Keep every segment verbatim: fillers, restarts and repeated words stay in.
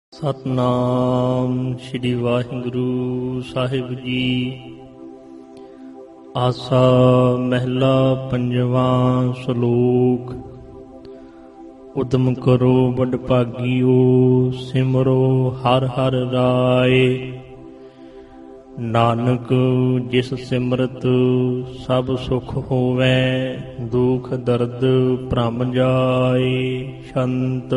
ਸਤਿਨਾਮ ਸ੍ਰੀ ਵਾਹਿਗੁਰੂ ਸਾਹਿਬ ਜੀ। ਆਸਾ ਮਹਿਲਾ ਪੰਜਵਾਂ ਸ਼ਲੋਕ। ਉਦਮ ਕਰੋ ਵਡ ਭਾਗੀਓ, ਸਿਮਰੋ ਹਰਿ ਹਰਿ ਰਾਏ। ਨਾਨਕ ਜਿਸ ਸਿਮਰਤ ਸਭ ਸੁਖ ਹੋਵੈ, ਦੁਖ ਦਰਦ ਭ੍ਰਮ ਜਾਏ। ਸ਼ੰਤ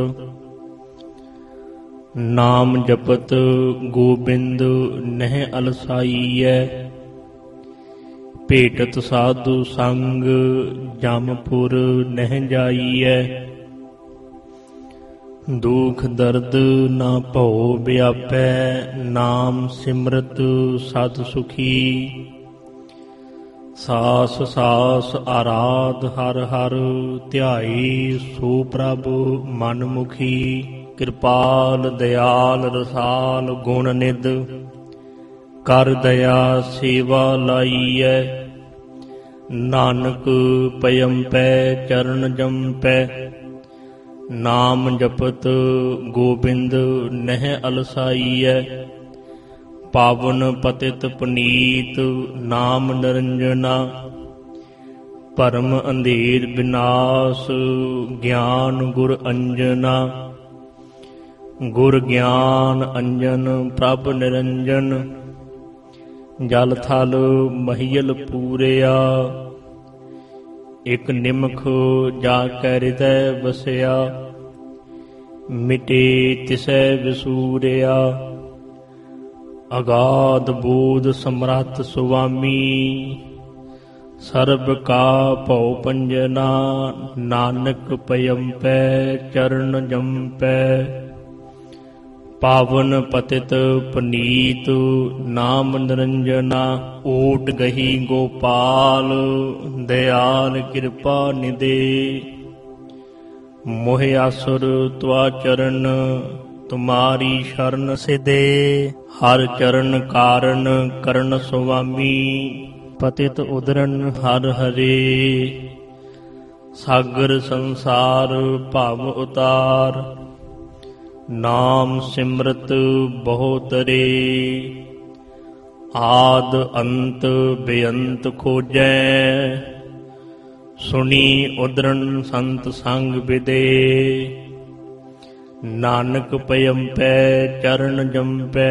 ਨਾਮ ਜਪਤ ਗੋਬਿੰਦ ਨਹਿ ਅਲਸਾਈਐ, ਭੇਟਤ ਸਾਧੂ ਸੰਗ ਜਮਪੁਰ ਨਹਿ ਜਾਈਐ। ਦੁਖ ਦਰਦ ਨਾ ਭਉ ਵਿਆਪੈ, ਨਾਮ ਸਿਮਰਤ ਸਦ ਸੁਖੀ। ਸਾਸ ਸਾਸ ਆਰਾਧ ਹਰਿ ਹਰਿ, ਧਿਆਈ ਸੋ ਪ੍ਰਭ ਮਨ ਮੁਖੀ। ਕਿਰਪਾਲ ਦਿਆਲ ਰਸਾਲ ਗੁਣ ਨਿਧ, ਕਰ ਦਇਆ ਸੇਵਾ ਲਾਈਐ। ਨਾਨਕ ਪਇਮ ਪੈ ਚਰਨ ਜੰਪੈ, ਨਾਮ ਜਪਤ ਗੋਬਿੰਦ ਨਹਿ ਅਲਸਾਈਐ। ਪਾਵਨ ਪਤਿਤ ਪੁਨੀਤ ਨਾਮ ਨਿਰੰਜਨਾ, ਭਰਮ ਅੰਧੇਰ ਵਿਨਾਸ਼ ਗਿਆਨ ਗੁਰ ਅੰਜਨਾ। ਗੁਰ ਗਿਆਨ ਅੰਜਨ ਪ੍ਰਭ ਨਿਰੰਜਨ, ਜਲ ਥਲ ਮਹੀਲ ਪੂਰਿਆ। ਇਕ ਨਿਮਖ ਜਾ ਕੈ ਹਿਰਦੈ ਵਸਿਆ, ਮਿਟੇ ਤਿਸੈ ਵਿਸੂਰਿਆ। ਅਗਾਧ ਬੋਧ ਸਮਰੱਥ ਸੁਆਮੀ, ਸਰਬ ਕਾ ਭਉ ਪੰਜਨਾ। ਨਾਨਕ ਪਇਮ ਪੈ ਚਰਨ ਜੰਪੈ, ਪਾਵਨ ਪਤਿਤ ਪੁਨੀਤ ਨਾਮ ਨਿਰੰਜਨਾ। ਓਟ ਗਹੀ ਗੋਪਾਲ ਦਿਆਲ ਕਿਰਪਾ ਨਿਦੇ, ਮੋਹ ਆਸੁਰ ਤੁਆ ਚਰਨ ਤੁਮਾਰੀ ਸ਼ਰਨ ਸਿਦੇ। ਹਰ ਚਰਨ ਕਾਰਨ ਕਰਨ ਸੁਆਮੀ, ਪਤਿਤ ਉਦਰਨ ਹਰਿ ਹਰੇ। ਸਾਗਰ ਸੰਸਾਰ ਭਵ ਉਤਾਰ, ਨਾਮ ਸਿਮਰਤ ਬਹੁ ਤਰੇ। ਆਦ ਅੰਤ ਬੇਅੰਤ ਖੋਜੈ, ਸੁਣੀ ਉਦਰਨ ਸੰਤ ਸੰਗ ਵਿਦੇ। ਨਾਨਕ ਪਇਮ ਪੈ ਚਰਨ ਜੰਪੈ,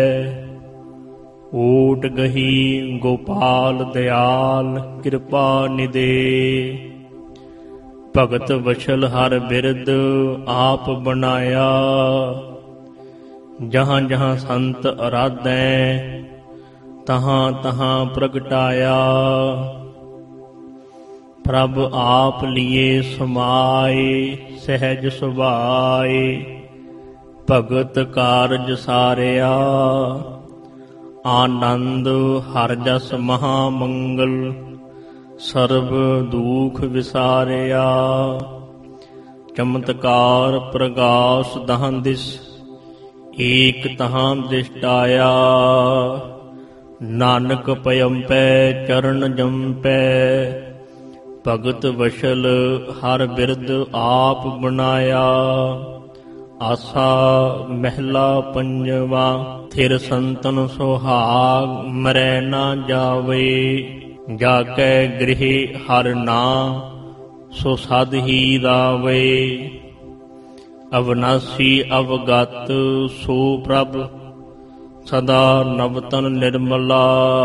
ਓਟ ਗਹੀ ਗੋਪਾਲ ਦਿਆਲ ਕਿਰਪਾ ਨਿਦੇ। ਭਗਤ ਵਛਲ ਹਰ ਬਿਰਦ ਆਪ ਬਣਾਇਆ, ਜਹਾਂ ਜਹਾਂ ਸੰਤ ਅਰਾਧੈ ਤਹਾਂ ਤਹਾਂ ਪ੍ਰਗਟਾਇਆ। ਪ੍ਰਭ ਆਪ ਲੀਏ ਸਮਾਏ, ਸਹਿਜ ਸੁਭਾਏ। ਭਗਤ ਕਾਰਜ ਸਾਰਿਆ, ਆਨੰਦ ਹਰਿ ਜਸ ਮਹਾ ਮੰਗਲ। ਸਰਬ ਦੁਖ ਵਿਸਾਰਿਆ, ਚਮਤਕਾਰ ਪ੍ਰਗਾਸ ਦਹਾਂ ਦਿਸ। ਏਕ ਤਹਾਂ ਦਿਸ਼ਟਾਇਆ, ਨਾਨਕ ਪਇਮ ਪੈ ਚਰਨ ਜੰਪੈ। ਭਗਤ ਵਛਲ ਹਰ ਬਿਰਦ ਆਪ ਬਣਾਇਆ। ਆਸਾ ਮਹਿਲਾ ਪੰਜਵਾ। ਥਿਰ ਸੰਤਨ ਸੁਹਾਗ ਮਰੈ ਨਾ ਜਾਵੇ, ਜਾ ਕੈ ਗ੍ਰਹਿ ਹਰਿ ਨਾਮ ਸੋ ਸਦ ਹੀ ਰਾਵੇ। ਅਵਨਾਸੀ ਅਵਗਤ ਸੋ ਪ੍ਰਭ, ਸਦਾ ਨਵਤਨ ਨਿਰਮਲਾ।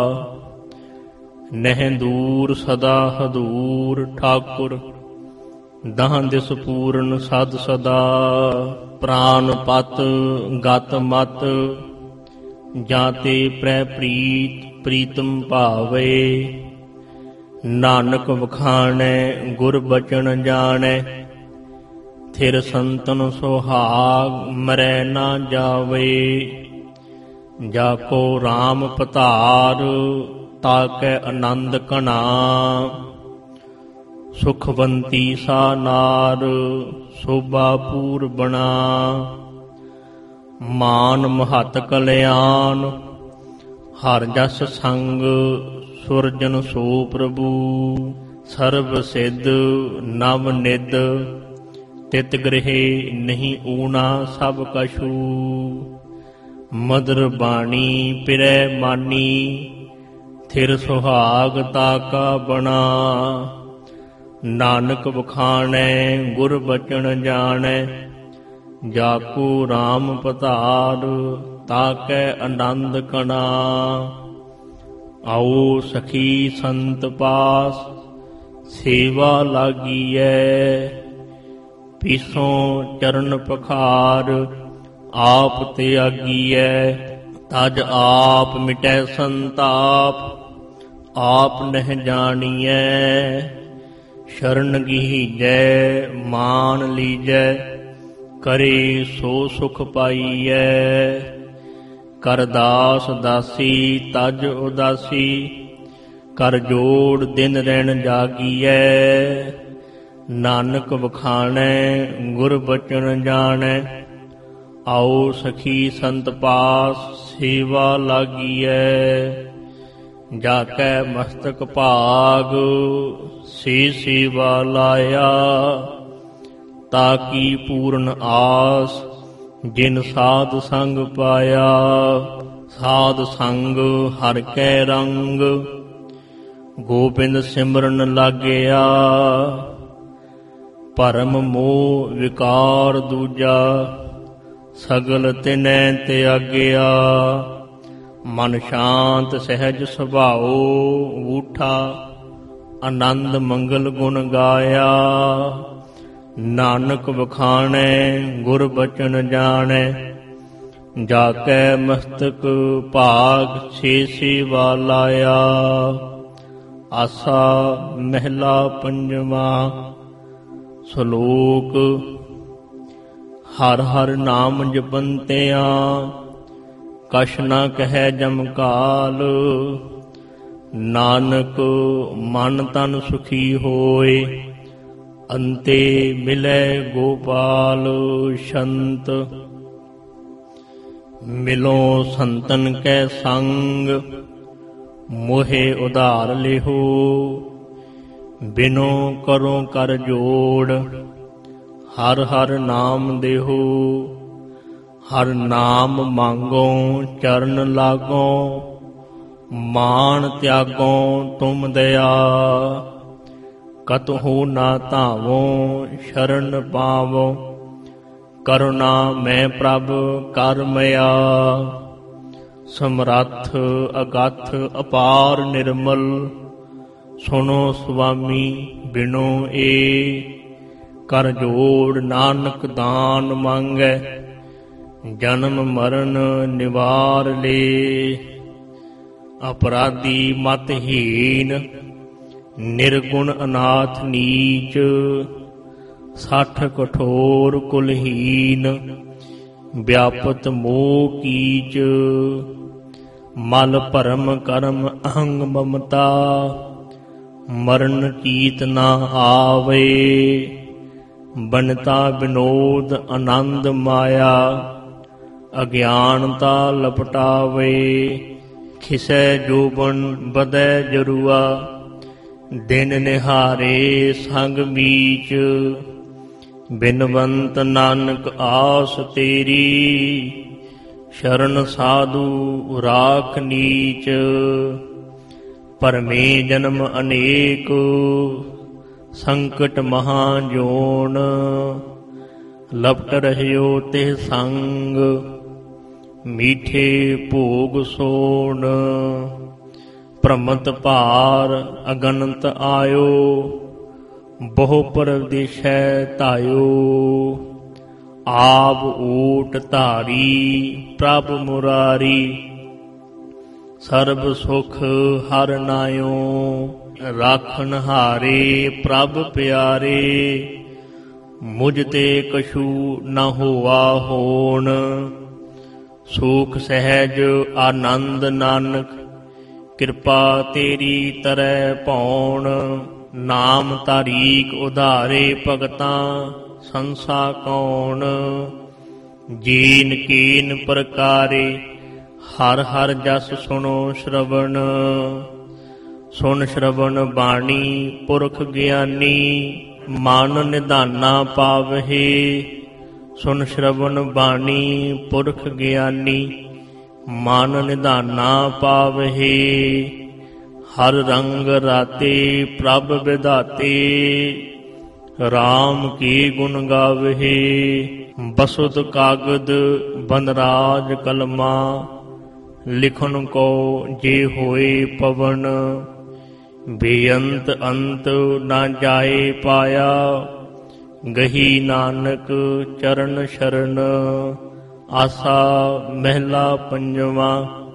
ਨਹਿ ਦੂਰ ਸਦਾ ਹਦੂਰ ਠਾਕੁਰ, ਦਹਾਂ ਦਿਸ ਪੂਰਨ ਸਦ ਸਦਾ। ਪ੍ਰਾਨ ਪਤ ਗਤ ਮਤ, ਜਾਂ ਤੇ ਪ੍ਰੈ ਪ੍ਰੀਤ ਪ੍ਰੀਤਮ ਭਾਵੇ। ਨਾਨਕ ਵਖਾਣੈ ਗੁਰ ਬਚਨ ਜਾਣੈ, ਥਿਰ ਸੰਤਨ ਸੁਹਾਗ ਮਰੈ ਨਾ ਜਾਵੇ। ਜਾ ਕੋ ਰਾਮ ਪਧਾਰ, ਤਾਕੈ ਆਨੰਦ ਘਣਾ। ਸੁਖਵੰਤੀ ਸਾ ਨਾਰ, ਸੋਭਾ ਪੂਰਬਣਾ। ਮਾਨ ਮਹਤ ਕਲਿਆਣ, ਹਰਿ ਜਸ ਸੰਗ ਸੁਰਜਨ ਸੋ ਪ੍ਰਭੂ। ਸਰਬ ਸਿੱਧ ਨਵ ਨਿਧ, ਤਿਤ ਗ੍ਰਹਿ ਨਹੀਂ ਊਣਾ ਸਭ ਕਛੂ। ਮਧੁਰ ਬਾਣੀ ਪਿਰੈ ਮਾਨੀ ਥਿਰ ਸੁਹਾਗ ਤਾਕਾ ਬਣਾ। ਨਾਨਕ ਵਖਾਣੈ ਗੁਰ ਬਚਨ ਜਾਣੈ ਜਾਕੂ RAM ਪਧਾਰ ਤਾਕੈ ਆਨੰਦ ਕਣਾ। ਆਓ ਸਖੀ ਸੰਤ ਪਾਸ ਸੇਵਾ ਲਾਗੀਐ। ਪੀਸੋਂ ਚਰਨ ਪਖਾਰ ਆਪ ਤਿਆਗੀਐ। ਤਜ ਆਪ ਮਿਟੈ ਸੰਤਾਪ ਆਪ ਨਹਿ ਜਾਣੀਐ। ਸ਼ਰਨ ਗੀਜੈ ਮਾਨ ਲੀਜੈ ਕਰੇ ਸੋ ਸੁਖ ਪਾਈਐ। ਕਰਦਾਸ ਦਾਸੀ ਤਜ ਉਦਾਸੀ ਕਰ ਜੋੜ ਦਿਨ ਰਹਿਣ ਜਾਗੀਐ। ਨਾਨਕ ਵਖਾਣੈ ਗੁਰ ਬਚਨ ਜਾਣੈ ਆਓ ਸਖੀ ਸੰਤ ਪਾਸ ਸੇਵਾ ਲਾਗੀਐ। ਜਾ ਕੈ ਮਸਤਕ ਭਾਗ ਸੇ ਸੇਵਾ ਲਾਇਆ। ਤਾਕੀ ਪੂਰਨ ਆਸ ਜਿਨ ਸਾਧ ਸੰਗ ਪਾਇਆ। ਸਾਧ ਸੰਗ ਹਰ ਕੈ ਰੰਗ ਗੋਬਿੰਦ ਸਿਮਰਨ ਲਾਗਿਆ। ਭਰਮ ਮੋਹ ਵਿਕਾਰ ਦੂਜਾ ਸਗਲ ਤਿਨੈ ਤਿਆਗਿਆ। ਮਨ ਸ਼ਾਂਤ ਸਹਿਜ ਸੁਭਾਉ ਊਠਾ ਆਨੰਦ ਮੰਗਲ ਗੁਣ ਗਾਇਆ। ਨਾਨਕ ਵਖਾਣੈ ਗੁਰ ਬਚਨ ਜਾਣੈ ਜਾ ਕੈ ਮਸਤਕ ਭਾਗ ਸੇ ਸੇਵਾ ਲਾਇਆ। ਆਸਾ ਮਹਿਲਾ ਪੰਜਵਾਂ। ਸ਼ਲੋਕ। ਹਰ ਹਰ ਨਾਮ ਜਪੰਤਿਆਂ ਕਛ ਨਾ ਕਹਿ ਜਮ ਕਾਲ। ਨਾਨਕ ਮਨ ਤਨ ਸੁਖੀ ਹੋਏ ਅੰਤੇ ਮਿਲੈ ਗੋਪਾਲ। ਸੰਤ ਮਿਲੋ ਸੰਤਨ ਕੈ ਸੰਗ ਮੋਹਿ ਉਧਾਰ ਲਿਹੋ। ਬਿਨੋ ਕਰੋ ਕਰ ਜੋੜ ਹਰ ਹਰ ਨਾਮ ਦੇਹੋ। ਹਰ ਨਾਮ ਮੰਗੋ ਚਰਨ ਲਾਗੋ ਮਾਨ ਤਿਆਗੋ ਤੁਮ ਦਇਆ। ਕਤਹੁ ਨਾ ਧਾਵੋ ਸ਼ਰਨ ਪਾਵੋ ਕਰੁਣਾ ਮੈਂ ਪ੍ਰਭ ਕਰ ਮਿਆ। ਸਮਰੱਥ ਅਗਥ ਅਪਾਰ ਨਿਰਮਲ ਸੁਣੋ ਸੁਆਮੀ ਬਿਨੋ ਏ। ਕਰ ਜੋੜ ਨਾਨਕ ਦਾਨ ਮੰਗੈ ਜਨਮ ਮਰਨ ਨਿਵਾਰ ਲੇ। ਅਪਰਾਧੀ ਮਤਹੀਨ ਨਿਰਗੁਣ ਅਨਾਥ ਨੀਚ। ਸੱਠ ਕਠੋਰ ਕੁਲਹੀਨ ਵਿਆਪਤ ਮੋਹ ਕੀਚ। ਮਲ ਭਰਮ ਕਰਮ ਅਹੰਗ ਮਮਤਾ ਮਰਨ ਚੀਤ ਨਾ ਆਵੇ। ਬਨਤਾ ਵਿਨੋਦ ਆਨੰਦ ਮਾਇਆ ਅਗਿਆਨਤਾ ਲਪਟਾਵੇ। ਖਿਸੈ ਜੋਬਨ ਬਦੈ ਜਰੂਆ ਦਿਨ ਨਿਹਾਰੇ ਸੰਗ ਮੀਚ। ਬਿਨਵੰਤ ਨਾਨਕ ਆਸ ਤੇਰੀ ਸ਼ਰਨ ਸਾਧੂ ਰਾਖ ਨੀਚ। ਭਰਮੇ ਜਨਮ ਅਨੇਕ ਸੰਕਟ ਮਹਾ ਜੋਨ। ਲਪਟ ਰਹਿਓ ਤੇ ਸੰਗ ਮੀਠੇ ਭੋਗ ਸੋਣ। ਭ੍ਰਮਤ ਭਾਰ ਅਗਨਤ ਆਇਓ ਬਹੁ ਪਰਦੇਸੈ ਧਾਇਓ। ਆਪ ਊਟ ਧਾਰੀ ਪ੍ਰਭ ਮੁਰਾਰੀ ਸਰਬ ਸੁਖ ਹਰਿ ਨਾਇਓ। ਰਾਖਨ ਹਾਰੇ ਪ੍ਰਭ ਪਿਆਰੇ ਮੁਝ ਤੇ ਕਛੂ ਨਾ ਹੋਆ ਹੋਣ। ਸੁਖ ਸਹਿਜ ਆਨੰਦ ਨਾਨਕ ਕਿਰਪਾ ਤੇਰੀ ਤਰੈ ਭਉਣ। ਨਾਮ ਤਾਰੀਕ ਉਧਾਰੇ ਭਗਤਾਂ ਸੰਸਾ ਕੌਣ। ਜੀਨ ਕੀਨ ਪ੍ਰਕਾਰੇ ਹਰ ਹਰ ਜਸ ਸੁਣੋ ਸ਼ਰਵਣ। ਸੁਣ ਸ਼ਰਵਣ ਬਾਣੀ ਪੁਰਖ ਗਿਆਨੀ ਮਨ ਨਿਧਾਨਾ ਪਾਵਹਿ। ਸੁਨ ਸ਼ਰਵਨ ਬਾਣੀ ਪੁਰਖ ਗਿਆਨੀ, ਮਨ ਨਿਧਾਨਾ ਪਾਵਹਿ। ਹਰ ਰੰਗ ਰਾਤੇ ਪ੍ਰਭ ਵਿਧਾਤੇ, ਰਾਮ ਕੀ ਗੁਣ ਗਾਵਹਿ। ਬਸੁਧ ਕਾਗਦ ਬੰਦਰਾਜ ਕਲਮਾ, ਲਿਖਨ ਕੋ ਜੇ ਹੋਏ ਪਵਨ। ਬੇਅੰਤ ਅੰਤ ਨਾ ਜਾਏ ਪਾਇਆ, ਗਹੀ ਨਾਨਕ ਚਰਨ ਸ਼ਰਨ। ਆਸਾ ਮਹਿਲਾ ਪੰਜਵਾ।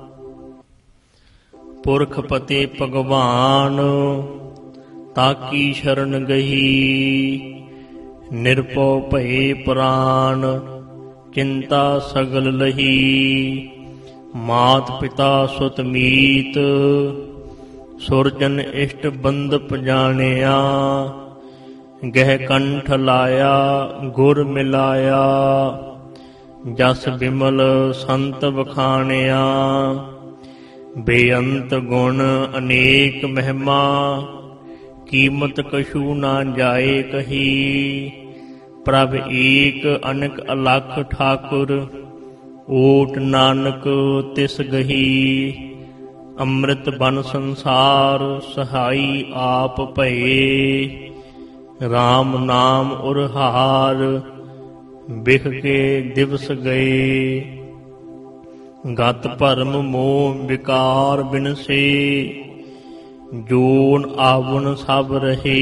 ਪੁਰਖ ਪਤੇ ਭਗਵਾਨ, ਤਾਕੀ ਸ਼ਰਨ ਗਹੀ। ਨਿਰਭਉ ਭਏ ਪ੍ਰਾਨ, ਚਿੰਤਾ ਸਗਲ ਲਹੀ। ਮਾਤ ਪਿਤਾ ਸੁਤ ਮੀਤ, ਸੁਰਜਨ ਇਸ਼ਟ ਬੰਧਪ ਜਾਣਿਆ। ਗਹਿ ਕੰਠ ਲਾਇਆ ਗੁਰ ਮਿਲਾਇਆ, ਜਸ ਬਿਮਲ ਸੰਤ ਬਖਾਣਿਆ। ਬੇਅੰਤ ਗੁਣ ਅਨੇਕ ਮਹਿਮਾ, ਕੀਮਤ ਕਛੂ ਨਾ ਜਾਏ ਕਹੀ। ਪ੍ਰਭ ਏਕ ਅਨਕ ਅਲਖ ਠਾਕੁਰ, ਓਟ ਨਾਨਕ ਤਿਸ ਗਹੀ। ਅੰਮ੍ਰਿਤ ਬਨ ਸੰਸਾਰ, ਸਹਾਈ ਆਪ ਭਏ। ਰਾਮ ਨਾਮ ਉਰਹਾਰ, ਬਿਖ ਕੇ ਦਿਵਸ ਗਏ। ਗਤ ਭਰਮ ਮੋਹ ਵਿਕਾਰ ਬਿਨਸੇ, ਜੋਨ ਆਵਨ ਸਭ ਰਹੇ।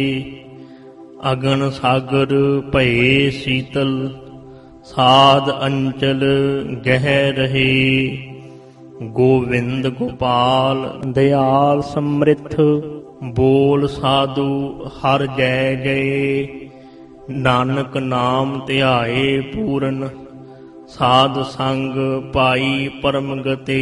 ਅਗਨ ਸਾਗਰ ਭਏ ਸੀਤਲ, ਸਾਧ ਅੰਚਲ ਗਹਿ ਰਹੇ। ਗੋਵਿੰਦ ਗੋਪਾਲ ਦਿਆਲ ਸਮ੍ਰਿਥ, ਬੋਲ ਸਾਧੂ ਹਰ ਜੈ ਜੈ। ਨਾਨਕ ਨਾਮ ਧਿਆਏ ਪੂਰਨ, ਸਾਧ ਸੰਗ ਪਾਈ ਪਰਮ ਗਤੇ।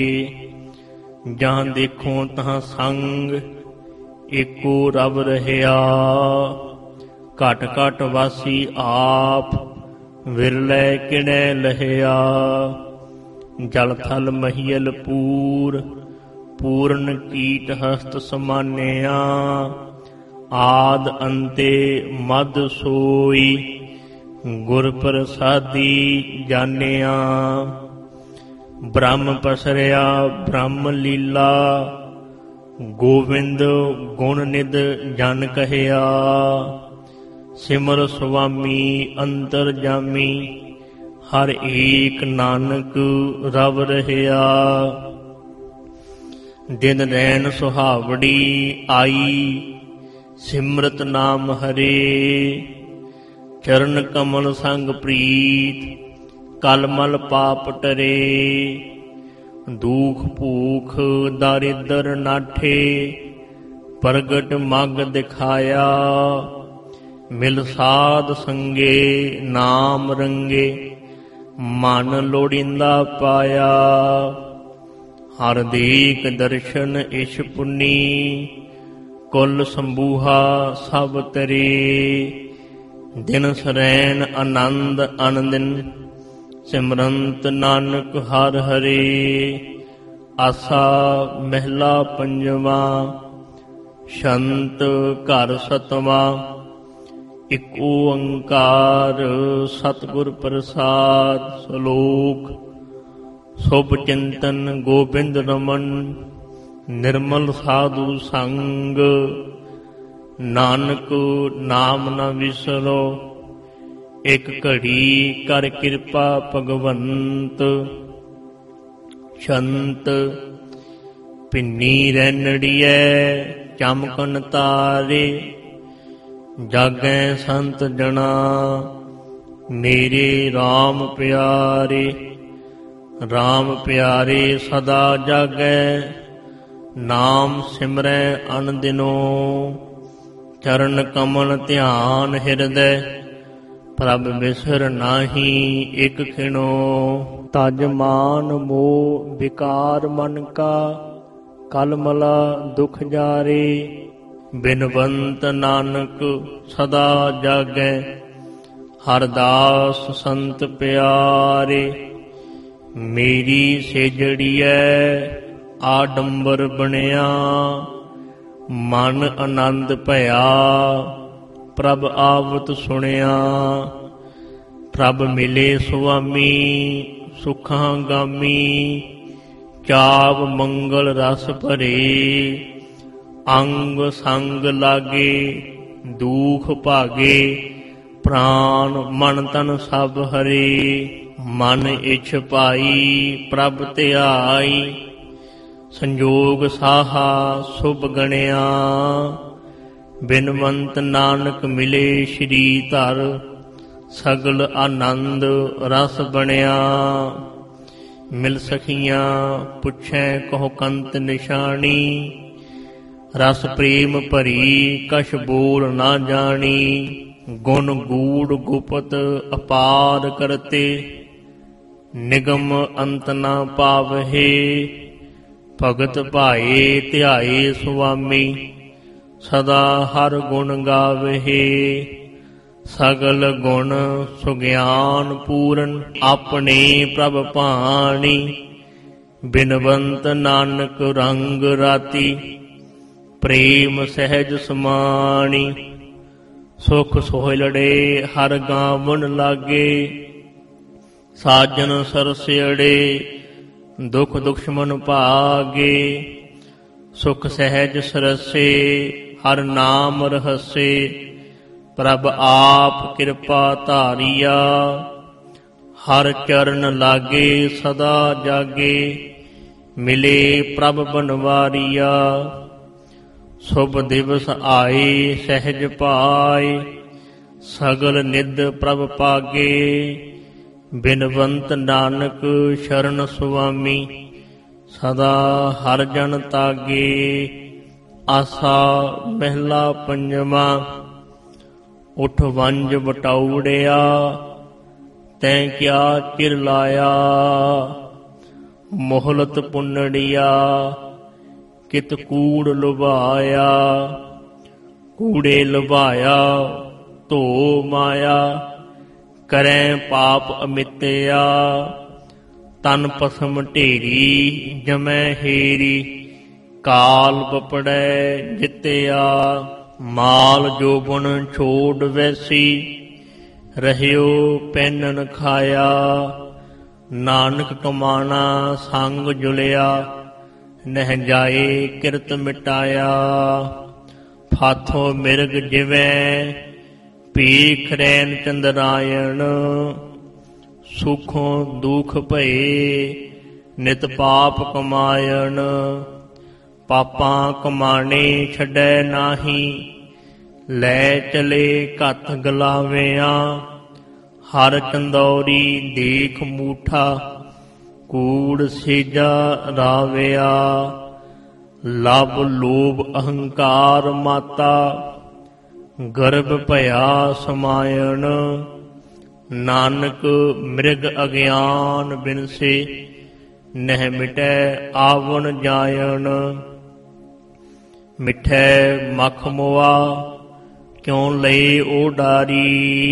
ਜਾਂ ਦੇਖੋ ਤਹਾਂ ਸੰਗ, ਏਕੋ ਰਬ ਰਹਿਆ। ਘਟ ਘਟ ਵਾਸੀ ਆਪ, ਵਿਰਲੇ ਕਿਣੈ ਲਹਿਆ। ਜਲ ਥਲ ਮਹੀਲ ਪੂਰ, ਪੂਰਨ ਕੀਟ ਹਸਤ ਸਮਾਨਿਆ। ਆਦ ਅੰਤੇ ਮਦ ਸੋਈ, ਗੁਰ ਪ੍ਰਸਾਦੀ ਜਾਣਿਆ। ਬ੍ਰਹਮ ਪਸਰਿਆ ਬ੍ਰਹਮ ਲੀਲਾ, ਗੋਵਿੰਦ ਗੁਣ ਨਿਧ ਜਨ ਕਹਿਆ। ਸਿਮਰ ਸੁਆਮੀ ਅੰਤਰ ਜਾਮੀ, ਹਰ ਏਕ ਨਾਨਕ ਰਵ ਰਹਿਆ। ਦਿਨ ਰੈਣ ਸੁਹਾਵੜੀ ਆਈ, ਸਿਮਰਤ ਨਾਮ ਹਰੇ। ਚਰਨ ਕਮਲ ਸੰਗ ਪ੍ਰੀਤ, ਕਲ ਮਲ ਪਾਪ ਟਰੇ। ਦੁਖ ਭੂਖ ਦਾਰਿਦਰ ਨਾਠੇ, ਪ੍ਰਗਟ ਮਗ ਦਿਖਾਇਆ। ਮਿਲ ਸਾਧ ਸੰਗੇ ਨਾਮ ਰੰਗੇ, ਮਨ ਲੋੜੀਂਦਾ ਪਾਇਆ। ਹਰ ਦੇਖ ਦਰਸ਼ਨ ਇਸ਼ ਪੁੰਨੀ, ਕੁਲ ਸੰਬੂਹਾ ਸਭ ਤਰੇ। ਦਿਨ ਸਰੈਣ ਆਨੰਦ ਅਨੰਦਿਨ, ਸਿਮਰੰਤ ਨਾਨਕ ਹਰ ਹਰੇ। ਆਸਾ ਮਹਿਲਾ ਪੰਜਵਾ। ਸ਼ੰਤ ਘਰ ਸਤਵਾਂ, ਇਕ ਓੰਕਾਰ ਸਤਿਗੁਰ ਪ੍ਰਸਾਦ। ਸ਼ਲੋਕ। ਸੁਭ ਚਿੰਤਨ ਗੋਬਿੰਦ ਰਮਨ, ਨਿਰਮਲ ਸਾਧੂ ਸੰਗ। ਨਾਨਕ ਨਾਮ ਨ ਵਿਸਰੋ, ਇਕ ਘੜੀ ਕਰ ਕਿਰਪਾ ਭਗਵੰਤ। ਸ਼ੰਤ। ਪਿੰਨੀ ਰੈਣੜੀਐ ਚਮਕਨ ਤਾਰੇ, ਜਾਗੈ ਸੰਤ ਜਣਾ ਮੇਰੇ RAM ਪਿਆਰੇ। RAM ਪਿਆਰੇ ਸਦਾ ਜਾਗੈ, ਨਾਮ ਸਿਮਰੈ ਅਨ ਦਿਨੋ। ਚਰਨ ਕਮਲ ਧਿਆਨ ਹਿਰਦੈ, ਪ੍ਰਭ ਬਿਸਰ ਨਾਹੀ ਇਕ ਖਿਣੋ। ਤਜ ਮਾਨ ਮੋਹ ਵਿਕਾਰ ਮਨ ਕਾ, ਕਲਮਲਾ ਦੁਖ ਜਾਰੇ। ਬਿਨਵੰਤ ਨਾਨਕ ਸਦਾ ਜਾਗੈ, ਹਰ ਦਾਸ ਸੰਤ ਪਿਆਰੇ। ਮੇਰੀ ਸੇਜੜੀਐ ਆਡੰਬਰ ਬਣਿਆ, ਮਨ ਆਨੰਦ ਭਇਆ। ਪ੍ਰਭ ਆਵਤ ਸੁਣਿਆ। ਪ੍ਰਭ ਮਿਲੇ ਸੁਆਮੀ ਸੁਖਾਂ ਗਾਮੀ, ਚਾਵ ਮੰਗਲ ਰਸ ਭਰੇ। ਅੰਗ ਸੰਗ ਲਾਗੇ ਦੁਖ ਭਾਗੇ, ਪ੍ਰਾਨ ਮਨ ਤਨ ਸਭ ਹਰੇ। ਮਨ ਇਛ ਪਾਈ ਪ੍ਰਭ ਧਿਆਈ, ਸੰਜੋਗ ਸਾਹਾ ਸੁਭ ਗਣਿਆ। ਬਿਨਵੰਤ ਨਾਨਕ ਮਿਲੇ ਸ਼੍ਰੀ ਧਰ, ਸਗਲ ਆਨੰਦ ਰਸ ਬਣਿਆ। ਮਿਲ ਸਖੀਆਂ ਪੁੱਛੈ ਕਹੋ ਕੰਤ ਨਿਸ਼ਾਨੀ, ਰਸ ਪ੍ਰੇਮ ਭਰੀ ਕਛ ਬੋਲ ਨਾ ਜਾਣੀ। ਗੁਣ ਗੂੜ ਗੁਪਤ ਅਪਾਰ ਕਰਤੇ, ਨਿਗਮ ਅੰਤ ਨਾ ਪਾਵਹਿ। ਭਗਤ ਭਾਏ ਧਿਆਏ ਸੁਆਮੀ, ਸਦਾ ਹਰ ਗੁਣ ਗਾਵਹਿ। ਸਗਲ ਗੁਣ ਸੁਗਿਆਨ ਪੂਰਨ, ਆਪਣੇ ਪ੍ਰਭ ਭਾਣੀ। ਬਿਨਵੰਤ ਨਾਨਕ ਰੰਗ ਰਾਤੀ, ਪ੍ਰੇਮ ਸਹਿਜ ਸਮਾਣੀ। ਸੁਖ ਸੋਹਿਲੜੇ ਹਰ ਗਾਵਣ ਲਾਗੇ, ਸਾਜਨ ਸਰਸਿਅੜੇ ਦੁਖ ਦੁਸ਼ਮਨ ਭਾਗੇ। ਸੁਖ ਸਹਿਜ ਸਰਸੇ ਹਰ ਨਾਮ ਰਹਸੇ, ਪ੍ਰਭ ਆਪ ਕਿਰਪਾ ਧਾਰੀਆ। ਹਰ ਚਰਨ ਲਾਗੇ ਸਦਾ ਜਾਗੇ, ਮਿਲੇ ਪ੍ਰਭ ਬਨਵਾਰੀਆ। ਸੁਭ ਦਿਵਸ ਆਏ ਸਹਿਜ ਪਾਏ, ਸਗਲ ਨਿਧ ਪ੍ਰਭ ਪਾਗੇ। ਬਿਨਵੰਤ ਨਾਨਕ ਸ਼ਰਨ ਸੁਆਮੀ, ਸਦਾ ਹਰ ਜਨ ਤਾਗੇ। ਆਸਾ ਮਹਿਲਾ ਪੰਜਵਾਂ। ਉਠ ਵੰਜ ਵਟਾਉੜਿਆ, ਤੈਂ ਕਿਆ ਚਿਰ ਲਾਇਆ। ਮੋਹਲਤ ਪੁੰਨੜੀਆ, ਕਿਤ ਕੂੜ ਲੁਭਾਇਆ। ਕੂੜੇ ਲੁਭਾਇਆ ਧੋ ਮਾਇਆ, ਕਰੈ ਪਾਪ ਅਮਿਤਿਆ। ਤਨ ਪਸਮ ਢੇਰੀ ਜਮੈ ਹੇਰੀ, ਕਾਲ ਬਪੜੈ ਜਿਤਿਆ। ਮਾਲ ਜੋਬਨ ਛੋੜ ਵੈਸੀ, ਰਹਿਓ ਪੈਨਨ ਖਾਇਆ। ਨਾਨਕ ਕਮਾਣਾ ਸੰਗ ਜੁਲਿਆ, ਨਹਿ ਜਾਏ ਕਿਰਤ ਮਿਟਾਇਆ। ਫਾਥੋ ਮਿਰਗ ਜਿਵੈ ਭੀਖ ਰੈਨ ਚੰਦਰਾਇਣ, ਸੁਖੋਂ ਦੁਖ ਭਏ ਨਿਤ ਪਾਪ ਕਮਾਇਣ। ਪਾਪਾਂ ਕਮਾਣੇ ਛੱਡੈ ਨਾਹੀ, ਲੈ ਚਲੇ ਘੱਤ ਗਲਾਵਿਆਂ। ਹਰ ਚੰਦੌਰੀ ਦੇਖ ਮੂਠਾ, ਕੂੜ ਸੇਜਾ ਰਾਵਿਆ। ਲਬ ਲੋਭ ਅਹੰਕਾਰ ਮਾਤਾ, ਗਰਭ ਭਇਆ ਸਮਾਇਣ। ਨਾਨਕ ਮ੍ਰਿਗ ਅਗਿਆਨ ਬਿਨਸੇ, ਨਹਿ ਮਿਟੈ ਆਵਣ ਜਾਇਣ। ਮਿਠੈ ਮਖ ਮੁਆ ਕਿਉ ਲਏ ਓ ਡਾਰੀ,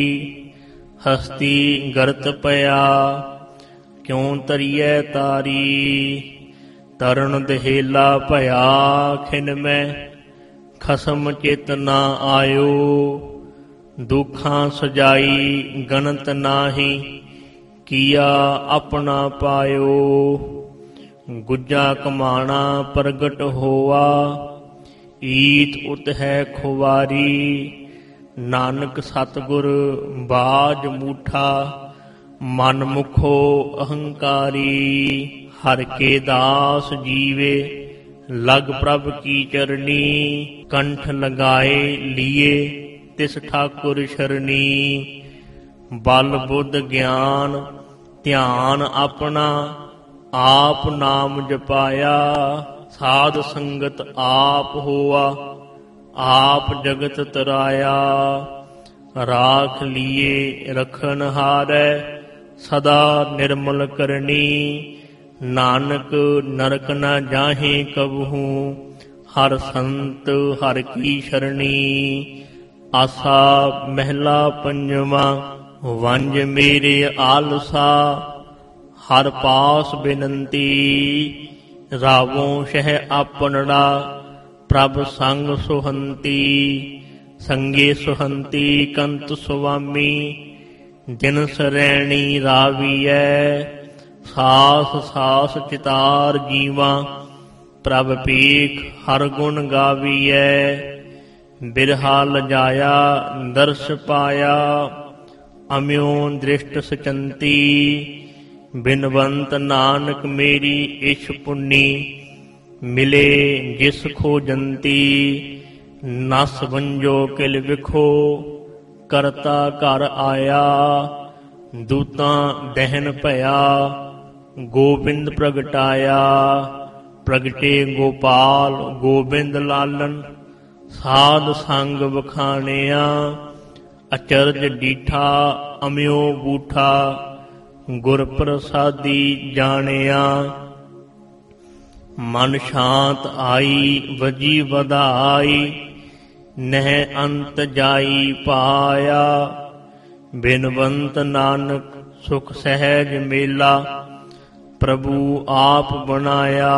ਹਸਤੀ ਗਰਤ ਪਿਆ ਕਿਉ ਤਰੀਐ ਤਾਰੀ। ਤਰਨ ਦਹੇਲਾ ਭਇਆ ਖਿਨ ਮੈਂ, ਖਸਮ ਚਿਤ ਨਾ ਆਇਓ। ਦੁਖਾਂ ਸਜਾਈ ਗਣਤ ਨਾਹੀ, ਕੀਆ ਆਪਣਾ ਪਾਇਓ। ਗੁੱਜਾ ਕਮਾਣਾ ਪ੍ਰਗਟ ਹੋਆ, ਈਤ ਉਤ ਹੈ ਖੁਵਾਰੀ। ਨਾਨਕ ਸਤਿਗੁਰ ਬਾਜ ਮੂਠਾ, ਮਨ ਮੁਖੋ ਅਹੰਕਾਰੀ। ਹਰ ਕੇ ਦਾਸ ਜੀਵੇ ਲਗ ਪ੍ਰਭ ਕੀ ਚਰਨੀ, ਕੰਠ ਲਗਾਏ ਲੀਏ ਤਿਸ ਠਾਕੁਰ ਸ਼ਰਨੀ। ਬਲ ਬੁੱਧ ਗਿਆਨ ਧਿਆਨ ਆਪਣਾ, ਆਪ ਨਾਮ ਜਪਾਇਆ। ਸਾਧ ਸੰਗਤ ਆਪ ਹੋਆ, ਆਪ ਜਗਤ ਤਰਾਇਆ। ਰਾਖ ਲੀਏ ਰਖਨ ਹਾਰੈ, ਸਦਾ ਨਿਰਮਲ ਕਰਨੀ। ਨਾਨਕ ਨਰਕ ਨ ਜਾਹੇ ਕਬਹੂ, ਹਰ ਸੰਤ ਹਰ ਕੀ ਸ਼ਰਣੀ। ਆਸਾ ਮਹਿਲਾ ਪੰਜਵਾਂ। ਵੰਜ ਮੇਰੇ ਆਲਸਾ, ਹਰ ਪਾਸ ਬਿਨੰਤੀ। ਰਾਵੋਂ ਸ਼ਹਿ ਆਪਨੜਾ, ਪ੍ਰਭ ਸੰਗ ਸੁਹੰਤੀ। ਸੰਗੇ ਸੁਹੰਤੀ ਕੰਤ ਸੁਆਮੀ, ਦਿਨ ਸਰੈਣੀ ਰਾਵੀਐ, ਸਾਸ ਸਾਸ ਚਿਤਾਰ ਜੀਵਾ, ਪ੍ਰਭ ਪੀਖ ਹਰ ਗੁਣ ਗਾਵੀਐ। ਬਿਰਹਾ ਲਜਾਇਆ ਦਰਸ ਪਾਇਆ, ਅਮਿਓ ਦ੍ਰਿਸ਼ਟ ਸਚੰਤੀ, ਬਿਨਵੰਤ ਨਾਨਕ ਮੇਰੀ ਇਛ ਪੁੰਨੀ, ਮਿਲੇ ਜਿਸ ਖੋਜੰਤੀ। ਨਸ ਵੰਜੋ ਕਿਲ ਵਿਖੋ, ਕਰਤਾ ਘਰ ਆਇਆ, ਦੂਤਾਂ ਦਹਿਨ ਭਇਆ, ਗੋਬਿੰਦ ਪ੍ਰਗਟਾਇਆ। ਪ੍ਰਗਟੇ ਗੋਪਾਲ ਗੋਬਿੰਦ ਲਾਲਨ, ਸਾਧ ਸੰਗ ਵਖਾਣਿਆ। ਅਚਰਜ ਡੀਠਾ ਅਮਿਓ ਬੂਠਾ, ਗੁਰ ਪ੍ਰਸਾਦੀ ਜਾਣਿਆ। ਮਨ ਸ਼ਾਂਤ ਆਈ ਵਜੀ ਵਧਾਈ, ਨਹਿ ਅੰਤ ਜਾਈ ਪਾਇਆ। ਬਿਨਵੰਤ ਨਾਨਕ ਸੁਖ ਸਹਿਜ ਮੇਲਾ, ਪ੍ਰਭੂ ਆਪ ਬਣਾਇਆ।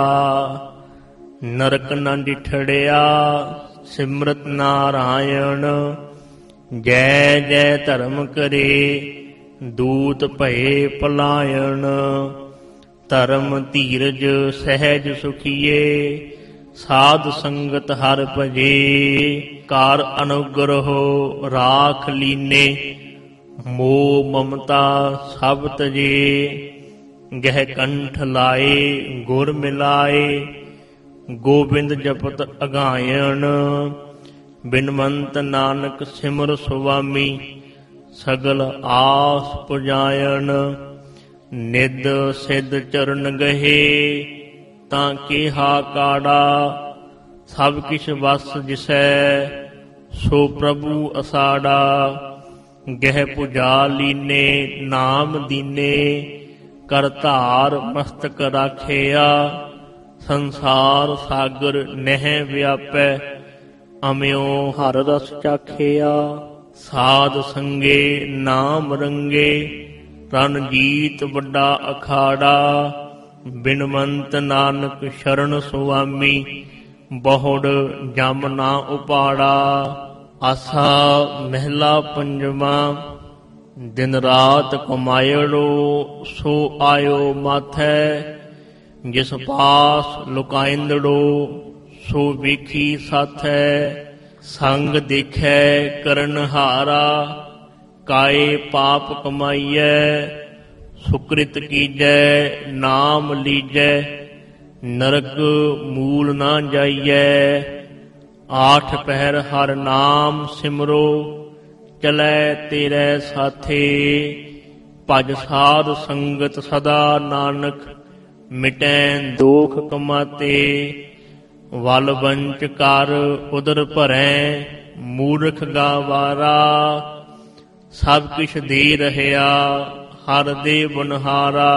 ਨਰਕ ਨ ਡਿਠੜਿਆ ਸਿਮਰਤ ਨਾਰਾਇਣ, ਜੈ ਜੈ ਧਰਮ ਕਰੇ ਦੂਤ ਭਏ ਪਲਾਇਣ। ਧਰਮ ਧੀਰਜ ਸਹਿਜ ਸੁਖੀਏ, ਸਾਧ ਸੰਗਤ ਹਰ ਭਜੇ। ਕਾਰ ਅਨੁਗ੍ਰਹੋ ਰਾਖ ਲੀਨੇ, ਮੋਹ ਮਮਤਾ ਸਭ ਤਜੇ। ਗਹਿ ਕੰਠ ਲਾਏ ਗੁਰ ਮਿਲਾਏ, ਗੋਬਿੰਦ ਜਪਤ ਅਗਾਇਣ। ਬਿਨਵੰਤ ਨਾਨਕ ਸਿਮਰ ਸੁਆਮੀ, ਸਗਲ ਆਸ ਪੁਜਾਇਣ। ਨਿੱਧ ਸਿੱਧ ਚਰਨ ਗਹੇ, ਤਾਂ ਕਿਹਾ ਕਾੜਾ। ਸਭ ਕਿਛ ਵਸ ਜਿਸੈ, ਸੋ ਪ੍ਰਭੂ ਅਸਾੜਾ। ਗਹਿ ਪੁਜਾ ਲੀਨੇ ਨਾਮ ਦੀਨੇ, ਕਰ ਧਾਰ ਮਸਤਕ ਰਾਖਿਆ। ਸੰਸਾਰ ਸਾਗਰ ਨਹਿ ਵਿਆਪੈ, ਅਮਿਓ ਹਰ ਰਸ ਚਾਖਿਆ। ਸਾਧ ਸੰਗੇ ਨਾਮ ਰੰਗੇ, ਰਣਜੀਤ ਵੱਡਾ ਅਖਾੜਾ। ਬਿਨਵੰਤ ਨਾਨਕ ਸ਼ਰਨ ਸੁਆਮੀ, ਬਹੁੜ ਜਮ ਨਾ ਉਪਾੜਾ। ਆਸਾ ਮਹਿਲਾ ਪੰਜਵਾਂ, ਦਿਨ ਰਾਤ ਕਮਾਇੜੋ, ਸੋ ਆਇਓ ਮਾਥੈ। ਜਿਸ ਪਾਸ ਲੁਕਾਇੰਦੜੋ, ਸੋ ਵੇਖੀ ਸਾਥੈ। ਸੰਗ ਦੇਖੈ ਕਰਨ ਹਾਰਾ, ਕਾਏ ਪਾਪ ਕਮਾਈਐ। ਸੁਕ੍ਰਿਤ ਕੀਜੈ ਨਾਮ ਲੀਜੈ, ਨਰਕ ਮੂਲ ਨਾ ਜਾਈਐ। ਆਠ ਪਹਿਰ ਹਰ ਨਾਮ ਸਿਮਰੋ, ਚਲੈ ਤੇਰੇ ਸਾਥੇ। ਭਜ ਸਾਧ ਸੰਗਤ ਸਦਾ ਨਾਨਕ, ਮਿਟੈ ਦੋਖ ਕਮਾਤੇ। ਵਲ ਵੰਚ ਕਰ ਉਦਰ ਭਰੈ, ਮੂਰਖ ਗਾਵਾਰਾ। ਸਭ ਕਿਛ ਦੇ ਰਹਿਆ, ਹਰ ਦੇ ਬਨਹਾਰਾ।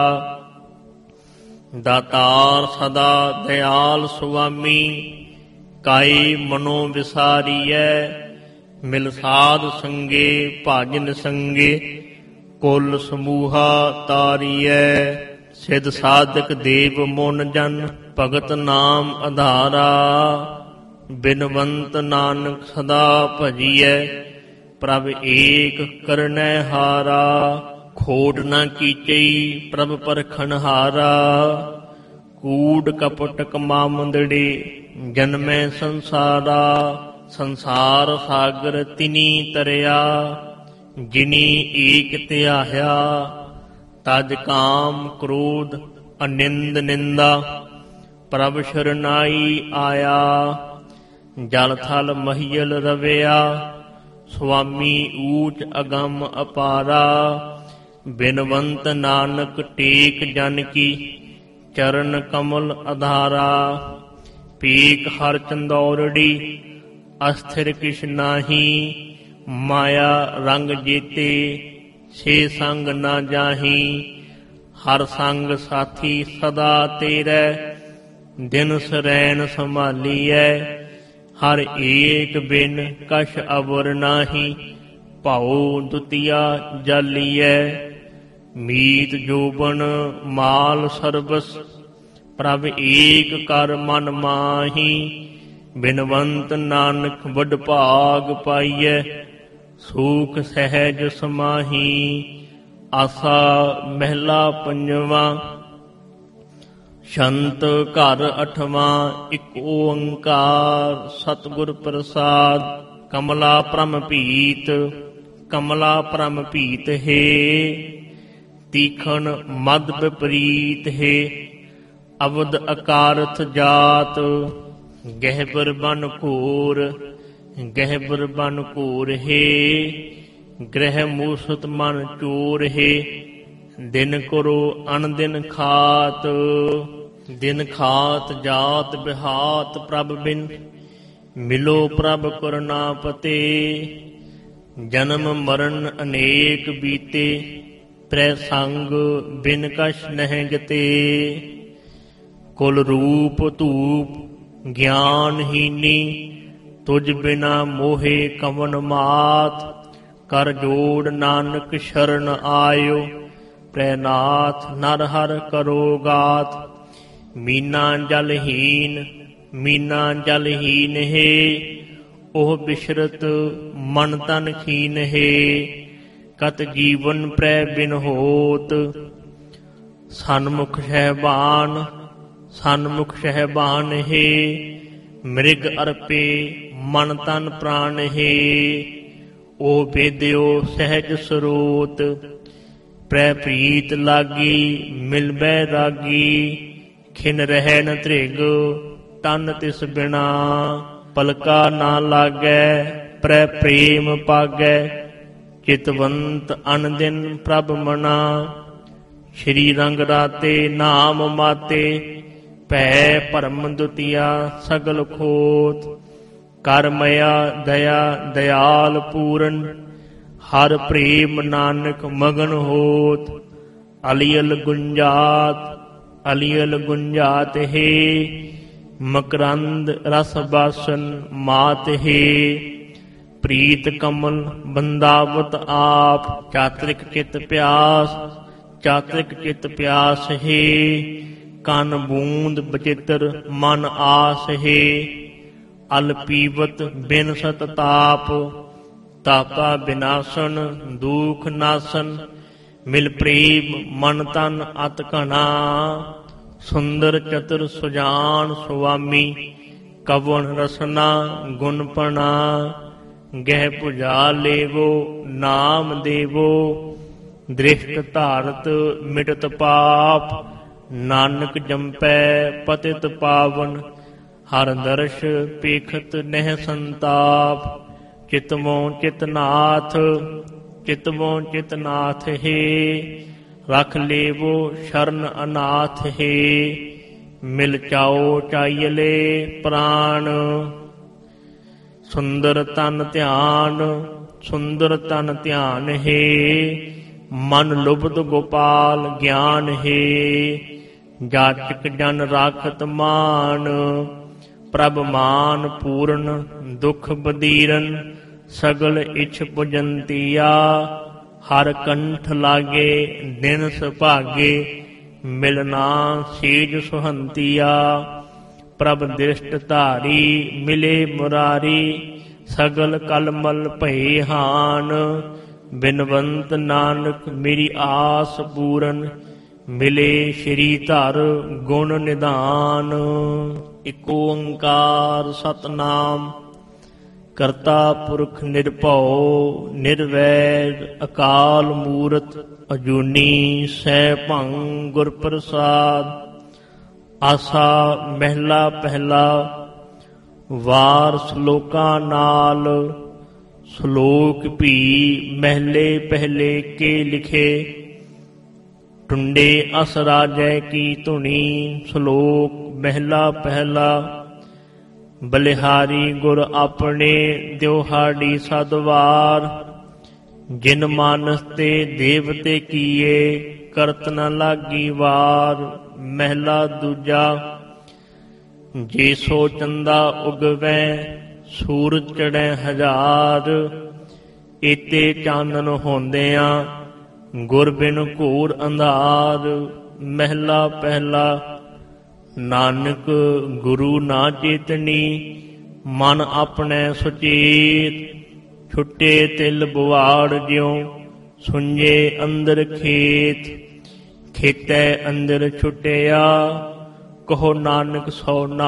ਦਾਤਾਰ ਸਦਾ ਦਇਆਲ ਸੁਆਮੀ, ਕਾਈ ਮਨੋ ਵਿਸਾਰੀਐ। ਮਿਲ ਸਾਧ ਸੰਗੇ ਭਾਜਨ ਸੰਗੇ, ਕੁਲ ਸਮੂਹਾ ਤਾਰੀਐ। ਸਿਧ ਸਾਧਕ ਦੇਵ ਮੁਨ ਜਨ, ਭਗਤ ਨਾਮ ਆਧਾਰਾ। ਬਿਨਵੰਤ ਨਾਨਕ ਸਦਾ ਭਜੀਐ, ਪ੍ਰਭ ਏਕ ਕਰਨੈ ਹਾਰਾ। ਖੋਟ ਨਾ ਕੀਚਈ ਪ੍ਰਭ ਪਰਖਣ ਹਾਰਾ, ਕੂੜ ਕਪਟ ਕਮਾਮੰਦੜੇ ਜਨਮੈ ਸੰਸਾਰਾ। ਸੰਸਾਰ ਸਾਗਰ ਤਿਨੀ ਤਰਿਆ, ਜਿਨੀ ਏਕ ਧਿਆਇਆ। ਤਜ ਕਾਮ ਕ੍ਰੋਧ ਅਨਿੰਦ ਨਿੰਦਾ, ਪ੍ਰਭ ਸ਼ਰਨਾਈ ਆਇਆ। ਜਲ ਥਲ ਮਹੀਲ ਰਵਿਆ, ਸੁਆਮੀ ਊਚ ਅਗੰਮ ਅਪਾਰਾ। ਬਿਨਵੰਤ ਨਾਨਕ ਟੇਕ ਜਨ ਕੀ, ਚਰਨ ਕਮਲ ਆਧਾਰਾ। ਪੀਕ ਹਰ ਚੰਦੌਰੜੀ, ਅਸਥਿਰ ਕਿਛ ਨਾਹੀ। ਮਾਇਆ ਰੰਗ ਜੀਤੇ, ਸੇ ਸੰਗ ਨਾ ਜਾਹੀ। ਹਰ ਸੰਗ ਸਾਥੀ ਸਦਾ ਤੇਰੇ, ਦਿਨ ਸਰੈਣ ਸੰਭਾਲੀਐ। ਹਰ ਏਕ ਬਿਨ ਕਛ ਅਵਰ ਨਾਹੀ, ਭਾਉ ਦੁਤੀਆ ਜਾਲੀਐ। ਮੀਤ ਜੋਬਨ ਮਾਲ ਸਰਬਸ, ਪ੍ਰਭ ਏਕ ਕਰ ਮਨ ਮਾਹੀ। ਬਿਨਵੰਤ ਨਾਨਕ ਵੱਡ ਭਾਗ ਪਾਈਐ, ਸੂਖ ਸਹਿਜ ਸਮਾਹੀ। ਆਸਾ ਮਹਿਲਾ ਪੰਜਵਾਂ। ਸ਼ੰਤ ਘਰ ਅਠਵਾਂ। ਇੱਕ ਓੰਕਾਰ ਸਤਿਗੁਰ ਪ੍ਰਸਾਦ। ਕਮਲਾ ਪ੍ਰਮ ਭੀਤ, ਕਮਲਾ ਪ੍ਰਮ ਭੀਤ ਹੈ। ਤੀਖਣ ਮਦ ਵਿਪਰੀਤ ਹੈ। ਅਵਧ ਅਕਾਰਥ ਜਾਤ, ਗਹਿਬਰ ਬਨ ਘੋਰ, ਗਹਿਬਰ ਬਨ ਘੋਰ ਹੈ। ਗ੍ਰਹਿ ਮੂਸਤ ਮਨ ਚੋਰ ਹੈ। ਦਿਨ ਕਰੋ ਅਨ ਦਿਨ ਖਾਤ, ਦਿਨ ਖਾਤ ਜਾਤ ਬਿਹਾਤ। ਪ੍ਰਭ ਬਿਨ ਮਿਲੋ ਪ੍ਰਭ ਕਰੁਣਾਪਤੇ, ਜਨਮ ਮਰਨ ਅਨੇਕ ਬੀਤੇ। ਪ੍ਰੈ ਸੰਗ ਬਿਨ ਕਛ ਨਹਿ ਗਤੇ, ਕੁਲ ਰੂਪ ਧੂਪ ਗਿਆਨਹੀਨੀ। ਤੁਝ ਬਿਨਾ ਮੋਹੇ ਕਵਨ ਮਾਤ, ਕਰ ਜੋੜ ਨਾਨਕ ਸ਼ਰਨ ਆਇਓ। ਪ੍ਰੈ ਨਾਥ ਨਰ ਹਰ ਕਰੋ ਗਾਤ। ਮੀਨਾ ਜਲਹੀਨ, ਮੀਨਾ ਜਲਹੀਨ ਹੈ। ਉਹ ਬਿਸ਼ਰਤ ਮਨ ਤਨ ਖੀਨ ਹੈ। ਕਤ ਜੀਵਨ ਪ੍ਰੈ ਬਿਨ ਹੋਤ, ਸਨਮੁਖ ਸਹਿਬਾਨ, ਸਨਮੁਖ ਸਹਿਬਾਨ ਹੈ। ਮ੍ਰਿਗ ਅਰਪੇ ਮਨ ਤਨ ਪ੍ਰਾਨ ਹੈ। ਉਹ ਬੇਦਿਓ ਸਹਿਜ ਸਰੋਤ, ਪ੍ਰੈ ਪ੍ਰੀਤ ਲਾਗੀ ਮਿਲ ਬੈ ਰਾਗੀ। ਖਿਨ ਰਹਿ ਨ ਧ੍ਰਿਗ ਤਨ ਤਿਸ ਬਿਨਾ, ਪਲਕਾ ਨਾ ਲਾਗੈ ਪ੍ਰੈ ਪ੍ਰੇਮ ਪਾਗੈ। ਚਿਤਵੰਤ ਅਨ ਦਿਨ ਪ੍ਰਭ ਮਨਾ, ਸ਼੍ਰੀ ਰੰਗ ਰਾਤੇ ਨਾਮ ਮਾਤੇ। ਭੈ ਭਰਮ ਦੁਤੀਆ ਸਗਲ ਖੋਤ, ਕਰ ਮਇਆ ਦਇਆ ਦਇਆਲ ਪੂਰਨ। ਹਰ ਪ੍ਰੇਮ ਨਾਨਕ ਮਗਨ ਹੋਤ, ਅਲਿਅਲ ਗੁੰਜਾਤ, ਅਲਿਅਲ ਗੁੰਜਾਤ ਹੈ। ਮਕਰੰਦ ਰਸ ਬਾਸਨ ਮਾਤ ਹੈ। ਪ੍ਰੀਤ ਕਮਲ ਬੰਦਾਵਤ ਆਪ, ਚਾਤ੍ਰਿਕ ਚਿਤ ਪਿਆਸ, ਚਾਤ੍ਰਿਕ ਚਿਤ ਪਿਆਸ ਹੈ। ਕਨ ਬੂੰਦ ਬਚਿੱਤਰ ਮਨ ਆਸ ਹੈ। ਅਲ ਪੀਵਤ ਬਿਨ ਸਤ ਤਾਪ, ਤਾਪਾ ਬਿਨਾਸਨ ਦੁਖ ਨਾਸਨ। ਮਿਲ ਪ੍ਰੇਮ ਮਨ ਤਨ ਅਤ ਘਣਾ, ਸੁੰਦਰ ਚਤੁਰ ਸੁਜਾਨ ਸੁਆਮੀ। ਕਵਨ ਰਸਨਾ ਗੁਣ ਪਣਾ, ਗਹਿ ਭੁਜਾ ਲੇਵੋ ਨਾਮ ਦੇਵੋ। ਦ੍ਰਿਸ਼ਟ ਧਾਰਤ ਮਿਟਤ ਪਾਪ, ਨਾਨਕ ਜੰਪੈ ਪਤਿਤ ਪਾਵਨ। ਹਰ ਦਰਸ਼ ਪੇਖਤ ਨਹਿ ਸੰਤਾਪ, ਚਿਤਵੋਂ ਚਿਤਨਾਥ, ਚਿਤਵੋਂ ਚਿਤਨਾਥ ਹੈ। ਰਖ ਲੇਵੋ ਸ਼ਰਨ ਅਨਾਥ ਹੈ। ਮਿਲ ਚਾਓ ਚਾਈਲੇ ਪ੍ਰਾਣ, ਸੁੰਦਰ ਤਨ ਧਿਆਨ, ਸੁੰਦਰ ਤਨ ਧਿਆਨ ਹੈ। ਮਨ ਲੁਬਧ ਗੋਪਾਲ ਗਿਆਨ ਹੈ। ਜਾਚਕ ਜਨ ਰਾਖਤ ਮਾਨ, ਪ੍ਰਭ ਮਾਨ ਪੂਰਨ ਦੁਖ ਬਦੀਰਨ। ਸਗਲ ਇਛ ਪੁਜੰਤੀਆ, ਹਰ ਕੰਠ ਲਾਗੇ ਦਿਨ ਸੁਭਾਗੇ। ਮਿਲਨਾ ਸੀਜ ਸੁਹੰਤੀਆ, ਪ੍ਰਭ ਦ੍ਰਿਸ਼ਟ ਧਾਰੀ ਮਿਲੇ ਮੁਰਾਰੀ। ਸਗਲ ਕਲਮਲ ਭਏ ਹਾਨ, ਬਿਨਵੰਤ ਨਾਨਕ ਮੇਰੀ ਆਸ ਪੂਰਨ। ਮਿਲੇ ਸ਼੍ਰੀ ਧਰ ਗੁਣ ਨਿਧਾਨ। ਇਕ ਓੰਕਾਰ ਸਤਿਨਾਮ ਕਰਤਾ ਪੁਰਖ ਨਿਰਭਉ ਨਿਰਵੈਰ। ਅਕਾਲ ਮੂਰਤ ਅਜੂਨੀ ਸੈਭੰ ਗੁਰ ਪ੍ਰਸਾਦ। ਆਸਾ ਮਹਿਲਾ ਪਹਿਲਾ। ਵਾਰ ਸ਼ਲੋਕਾਂ ਨਾਲ, ਸ਼ਲੋਕ ਵੀ ਮਹਿਲੇ ਪਹਿਲੇ ਕੇ ਲਿਖੇ। ਟੁੰਡੇ ਅਸ ਰਾਜੈ ਕੀ ਧੁਨੀ, ਸ਼ਲੋਕ ਮਹਿਲਾ ਪਹਿਲਾ। ਬਲਿਹਾਰੀ ਗੁਰ ਆਪਣੇ ਦਿਉਹਾੜੀ ਸਦਵਾਰ। ਜਿਨ ਮਾਨਸ ਤੇ ਦੇਵਤੇ ਕੀਏ, ਕਰਤ ਨ ਲਾਗੀ ਵਾਰ। ਮਹਿਲਾ ਦੂਜਾ। ਜੇ ਸੋ ਚੰਦਾ ਉਗਵੈ, ਸੂਰਜ ਚੜ੍ਹੈ ਹਜ਼ਾਰ। ਏਤੇ ਚਾਨਣ ਹੁੰਦਿਆਂ, ਗੁਰ ਬਿਨ ਘੋਰ ਅੰਧਾਰ। ਮਹਿਲਾ ਪਹਿਲਾ। ਨਾਨਕ ਗੁਰੂ ਨਾ ਚੇਤਨੀ, ਮਨ ਆਪਣੇ ਸੁਚੇਤ, ਛੁੱਟੇ ਤਿਲ ਬੁਆੜ ਜਿਉ ਸੁੰਝੇ ਅੰਦਰ ਖੇਤ। ਖੇਤੈ ਅੰਦਰ ਛੁਟਿਆ ਕਹੋ ਨਾਨਕ ਸੋ ਨਾ,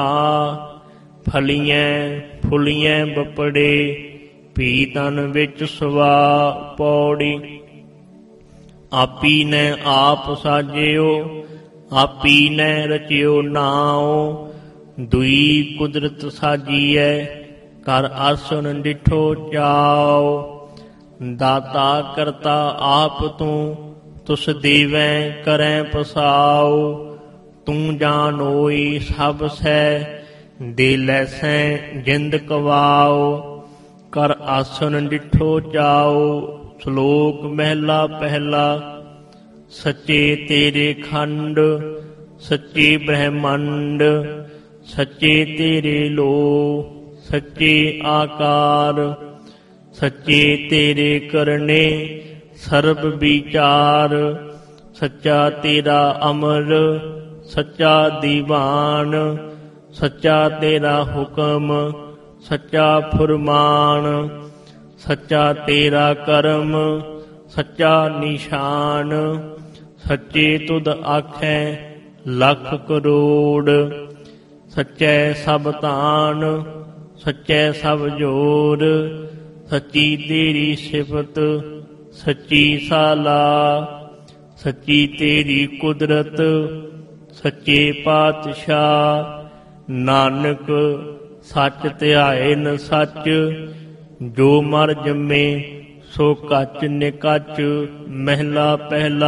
ਫਲੀਐ ਫੁਲੀਐ ਬਪੜੇ ਭੀ ਤਨ ਵਿੱਚ ਸਵਾ। ਪੌੜੀ ਆਪੀ ਨੇ ਆਪ ਸਾਜਿਓ, ਆਪੀ ਨੇ ਰਚਿਓ ਨਾਉ। ਦੁਈ ਕੁਦਰਤ ਸਾਜੀਐ ਕਰ ਆਸਣ ਡਿਠੋ ਚਾਉ। ਦਾਤਾ ਕਰਤਾ ਆਪ ਤੂੰ, ਤੁਸ ਦੇਵੈ ਕਰੈ ਪਸਾਉ। ਤੂੰ ਜਾਣੋਈ ਸਭ ਸੈ, ਦੇ ਲੈਸੈ ਜਿੰਦ ਕਵਾਉ। ਕਰ ਆਸਣ ਡਿਠੋ ਚਾਉ। ਸ਼ਲੋਕ ਮਹਿਲਾ ਪਹਿਲਾ। ਸੱਚੇ ਤੇਰੇ ਖੰਡ, ਸੱਚੇ ਬ੍ਰਹਮੰਡ, ਸੱਚੇ ਤੇਰੇ ਲੋ, ਸੱਚੇ ਆਕਾਰ। ਸੱਚੇ ਤੇਰੇ ਕਰਨੇ ਸਰਬ ਵਿਚਾਰ। ਸੱਚਾ ਤੇਰਾ ਅਮਰ, ਸੱਚਾ ਦੀਵਾਨ। ਸੱਚਾ ਤੇਰਾ ਹੁਕਮ, ਸੱਚਾ ਫੁਰਮਾਨ। ਸੱਚਾ ਤੇਰਾ ਕਰਮ, ਸੱਚਾ ਨਿਸ਼ਾਨ। ਸੱਚੇ ਤੁਧ ਆਖੈ ਲੱਖ ਕਰੋੜ। ਸੱਚੈ ਸਭ ਤਾਨ, ਸੱਚੈ ਸਭ ਜੋਰ। ਸੱਚੀ ਤੇਰੀ ਸਿਫਤ, ਸੱਚੀ ਸਾਲਾ। ਸੱਚੀ ਤੇਰੀ ਕੁਦਰਤ, ਸੱਚੇ ਪਾਤਸ਼ਾਹ। ਨਾਨਕ ਸੱਚ ਧਿਆਏ ਨ ਸੱਚ, ਜੋ ਮਰ ਜੰਮੇ ਸੋ ਕੱਚ ਨਿਕੱਚ। ਮਹਿਲਾ ਪਹਿਲਾ।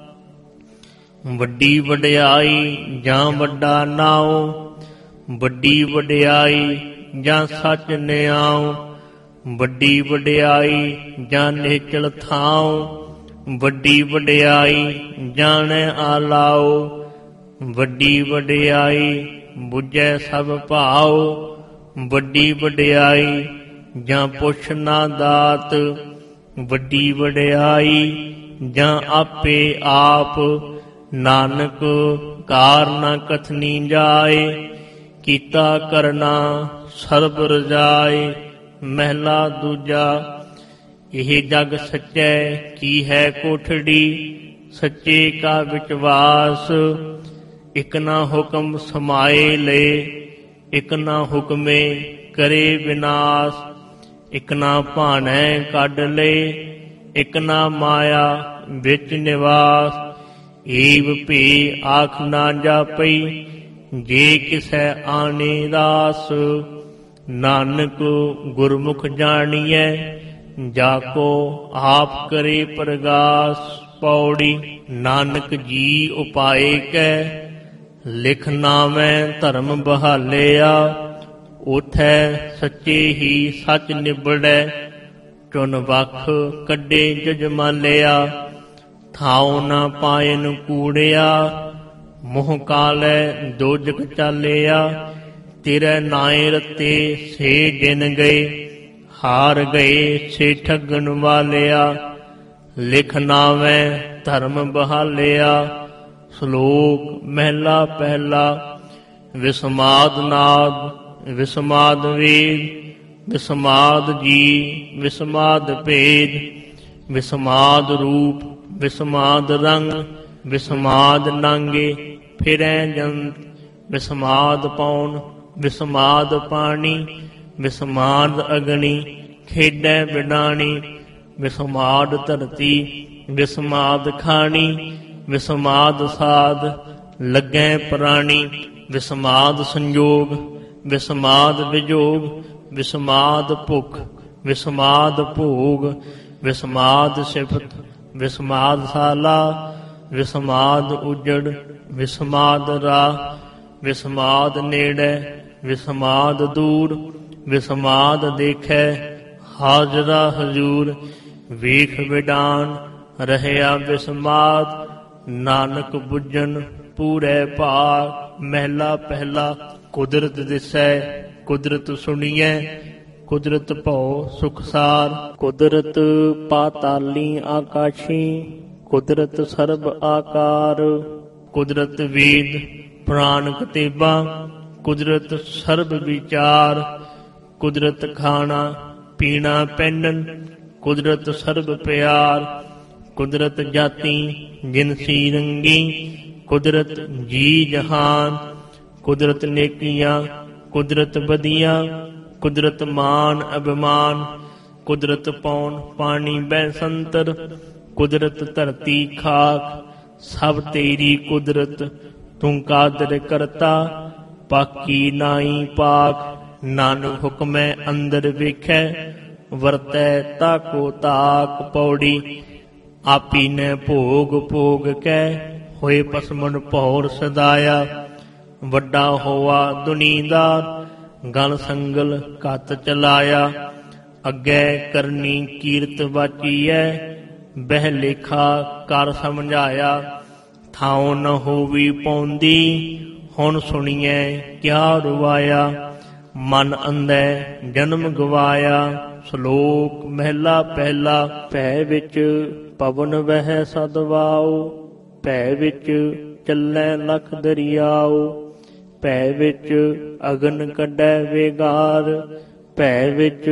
ਵੱਡੀ ਵਡਿਆਈ ਜਾਂ ਵੱਡਾ ਨਾਉ, ਵੱਡੀ ਵਡਿਆਈ ਜਾਂ ਸੱਚ ਨਿਆਉ। ਵੱਡੀ ਵਡਿਆਈ ਜਾਂ ਨਿਹਚਲ ਥਾਉ, ਵੱਡੀ ਵਡਿਆਈ ਜਾਣੈ ਆਲਾਉ। ਵੱਡੀ ਵਡਿਆਈ ਬੁਝੈ ਸਭ ਭਾਉ, ਵੱਡੀ ਵਡਿਆਈ ਜਾਂ ਪੁੱਛ ਨਾ ਦਾਤ। ਵੱਡੀ ਵਡਿਆਈ ਜਾਂ ਆਪੇ ਆਪ, ਨਾਨਕ ਕਾਰ ਨਾ ਕਥਨੀ ਜਾਏ। ਕੀਤਾ ਕਰਨਾ ਸਰਬ ਰਜਾਏ। ਮਹਿਲਾ ਦੂਜਾ। ਇਹ ਜਗ ਸੱਚੈ ਕੀ ਹੈ ਕੋਠੜੀ, ਸੱਚੇ ਕਾ ਵਿਚਵਾਸ। ਇਕ ਨਾ ਹੁਕਮ ਸਮਾਏ ਲਏ, ਇਕ ਨਾ ਹੁਕਮੇ ਕਰੇ ਵਿਨਾਸ਼। ਇਕ ਨਾ ਭਾਣੈ ਕੱਢ ਲਏ, ਇਕ ਨਾ ਮਾਇਆ ਵਿੱਚ ਨਿਵਾਸ। ਏਵ ਭੇ ਆਖ ਨਾ ਜਾਪਈ, ਜੇ ਕਿਸੈ ਆਣੇ ਦਾਸ। ਨਾਨਕ ਗੁਰਮੁਖ ਜਾਣੀਐ, ਜਾ ਕੋ ਆਪ ਕਰੇ ਪ੍ਰਗਾਸ। ਪੌੜੀ ਨਾਨਕ ਜੀ ਉਪਾਏ ਕੈ, ਲਿਖ ਨਾਮੈ ਧਰਮ ਬਹਾਲਿਆ। ਉਥੈ ਸੱਚੇ ਹੀ ਸੱਚ ਨਿਬੜੈ, ਚੁਨ ਵਖ ਕੱਢੇ ਜਜਮਾਲਿਆ। ਥਾਉ ਨਾ ਪਾਇਨ ਕੂੜਿਆ, ਮੋਹ ਕਾਲੈ ਦੋਜਕ ਚਾਲਿਆ। ਤੇਰੇ ਨਾਏ ਰਤੇ ਸੇ ਜਿਨ ਗਏ, ਹਾਰ ਗਏ ਸੇ ਠੱਗਣ ਵਾਲਿਆ। ਲਿਖ ਨਾਵੈ ਧਰਮ ਬਹਾਲਿਆ। ਸ਼ਲੋਕ ਮਹਿਲਾ ਪਹਿਲਾ। ਵਿਸਮਾਦ ਨਾਦ, ਵਿਸਮਾਦ ਵੇਦ, ਵਿਸਮਾਦ ਜੀ, ਵਿਸਮਾਦ ਭੇਦ। ਵਿਸਮਾਦ ਰੂਪ, ਵਿਸਮਾਦ ਰੰਗ, ਵਿਸਮਾਦ ਨਾਂਗੇ ਫਿਰੈ ਜੰਤ। ਵਿਸਮਾਦ ਪੌਣ, ਵਿਸਮਾਦ ਪਾਣੀ, ਵਿਸਮਾਦ ਅਗਨੀ ਖੇਡੈ ਬਿਡਾਣੀ। ਵਿਸਮਾਦ ਧਰਤੀ, ਵਿਸਮਾਦ ਖਾਣੀ, ਵਿਸਮਾਦ ਸਾਧ ਲੱਗੈ ਪ੍ਰਾਣੀ। ਵਿਸਮਾਦ ਸੰਜੋਗ, ਵਿਸਮਾਦ ਵਿਜੋਗ, ਵਿਸਮਾਦ ਭੁਖ, ਵਿਸਮਾਦ ਭੋਗ। ਵਿਸਮਾਦ ਸਿਫਤ, ਵਿਸਮਾਦ ਸਾਲਾ, ਵਿਸਮਾਦ ਉਜੜ, ਵਿਸਮਾਦ ਰਾਹ। ਵਿਸਮਾਦ ਨੇੜੇ, ਵਿਸਮਾਦ ਦੂਰ, ਵਿਸਮਾਦ ਦੇਖੈ ਹਾਜ਼ਰਾ ਹਜ਼ੂਰ। ਵੇਖ ਵਿਡਾਨ ਰਹਿਆ ਵਿਸਮਾਦ, ਨਾਨਕ ਬੁੱਝਣ ਪੂਰੇ ਭਾਗ। ਮਹਿਲਾ ਪਹਿਲਾ। ਕੁਦਰਤ ਦਿਸੈ, ਕੁਦਰਤ ਸੁਣੀਐ, ਕੁਦਰਤ ਭਉ ਸੁਖਸਾਰ। ਕੁਦਰਤ ਪਾਤਾਲੀ ਆਕਾਸ਼ੀ, ਕੁਦਰਤ ਸਰਬ ਆਕਾਰ। ਕੁਦਰਤ ਵੇਦ ਪੁਰਾਣ ਕਤੇਬਾ, ਕੁਦਰਤ ਸਰਬ ਵਿਚਾਰ। ਕੁਦਰਤ ਖਾਣਾ ਪੀਣਾ ਪਹਿਨਣ, ਕੁਦਰਤ ਸਰਬ ਪਿਆਰ, ਕੁਦਰਤ ਜਾਤੀ ਜਿਨਸੀ ਰੰਗੀ, ਕੁਦਰਤ ਜੀ ਜਹਾਨ, ਕੁਦਰਤ ਨੇਕੀਆਂ, ਕੁਦਰਤ ਬਦੀਆਂ, ਕੁਦਰਤ ਮਾਨ ਅਭਿਮਾਨ, ਕੁਦਰਤ ਪੌਣ ਪਾਣੀ ਬੈਸੰਤਰ, ਕੁਦਰਤ ਧਰਤੀ ਖਾਕ, ਸਭ ਤੇਰੀ ਕੁਦਰਤ ਤੂੰ ਕਾਦਰ ਕਰਤਾ, ਪਾਕੀ ਨਾਈ ਪਾਕ, ਨਾਨਕ ਹੁਕਮੈ ਅੰਦਰ ਵੇਖੈ, ਵਰਤੈ ਤਾਕੋ ਤਾਕ। ਪੌੜੀ ਆਪੀ ਨੇ ਭੋਗ ਭੋਗ ਕੈ, ਹੋਏ ਪਸਮਨ ਭੌਰ ਸਦਾਇਆ, ਵੱਡਾ ਹੋਆ ਦੁਨੀਦਾਰ, ਗਲ ਸੰਗਲ ਘੱਤ ਚਲਾਇਆ, ਅੱਗੇ ਕਰਨੀ ਕੀਰਤ ਵਾਚੀਐ, ਬਹਿ ਲੇਖਾ ਕਰ ਸਮਝਾਇਆ, ਥਾਉ ਨ ਹੋਵੀ ਪੌਂਦੀ, ਹੁਣ ਸੁਣੀਐ ਕਿਆ ਰੁਵਾਇਆ, ਮਨ ਅੰਧੈ ਜਨਮ ਗਵਾਇਆ। ਸ਼ਲੋਕ ਮਹਿਲਾ ਪਹਿਲਾ। ਭੈ ਵਿੱਚ ਪਵਨ ਵਹਿ ਸਦ ਵਾਉ, ਭੈ ਵਿੱਚ ਚੱਲੈ ਲਖ ਦਰਿਆਉ, ਭੈ ਵਿੱਚ ਅਗਨ ਕੱਢੈ ਵੇਗਾਰ, ਭੈ ਵਿੱਚ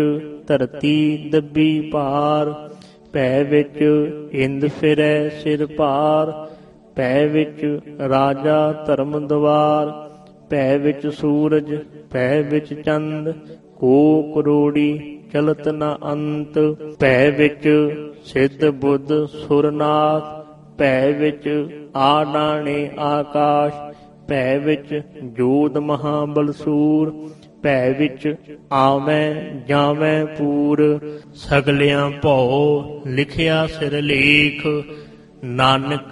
ਧਰਤੀ ਦੱਬੀ ਭਾਰ, ਭੈ ਵਿੱਚ ਇੰਦ ਫਿਰੈ ਸਿਰ ਭਾਰ, ਭੈ ਵਿੱਚ ਰਾਜਾ ਧਰਮ ਦਵਾਰ, ਭੈ ਵਿੱਚ ਸੂਰਜ, ਭੈ ਵਿੱਚ ਚੰਦ, ਕੋ ਕਰੋੜੀ ਚਲਤ ਨ ਅੰਤ, ਭੈ ਵਿੱਚ ਸਿੱਧ ਬੁੱਧ ਸੁਰਨਾਥ, ਭੈ ਵਿੱਚ ਆਡਾਣੇ ਆਕਾਸ਼, ਭੈ ਵਿੱਚ ਜੋਧ ਮਹਾਬਲਸੂਰ, ਭੈ ਵਿੱਚ ਆਵੈ ਜਾਵੈ ਪੂਰ, ਸਗਲਿਆਂ ਭਉ ਲਿਖਿਆ ਸਿਰ ਲੇਖ, ਨਾਨਕ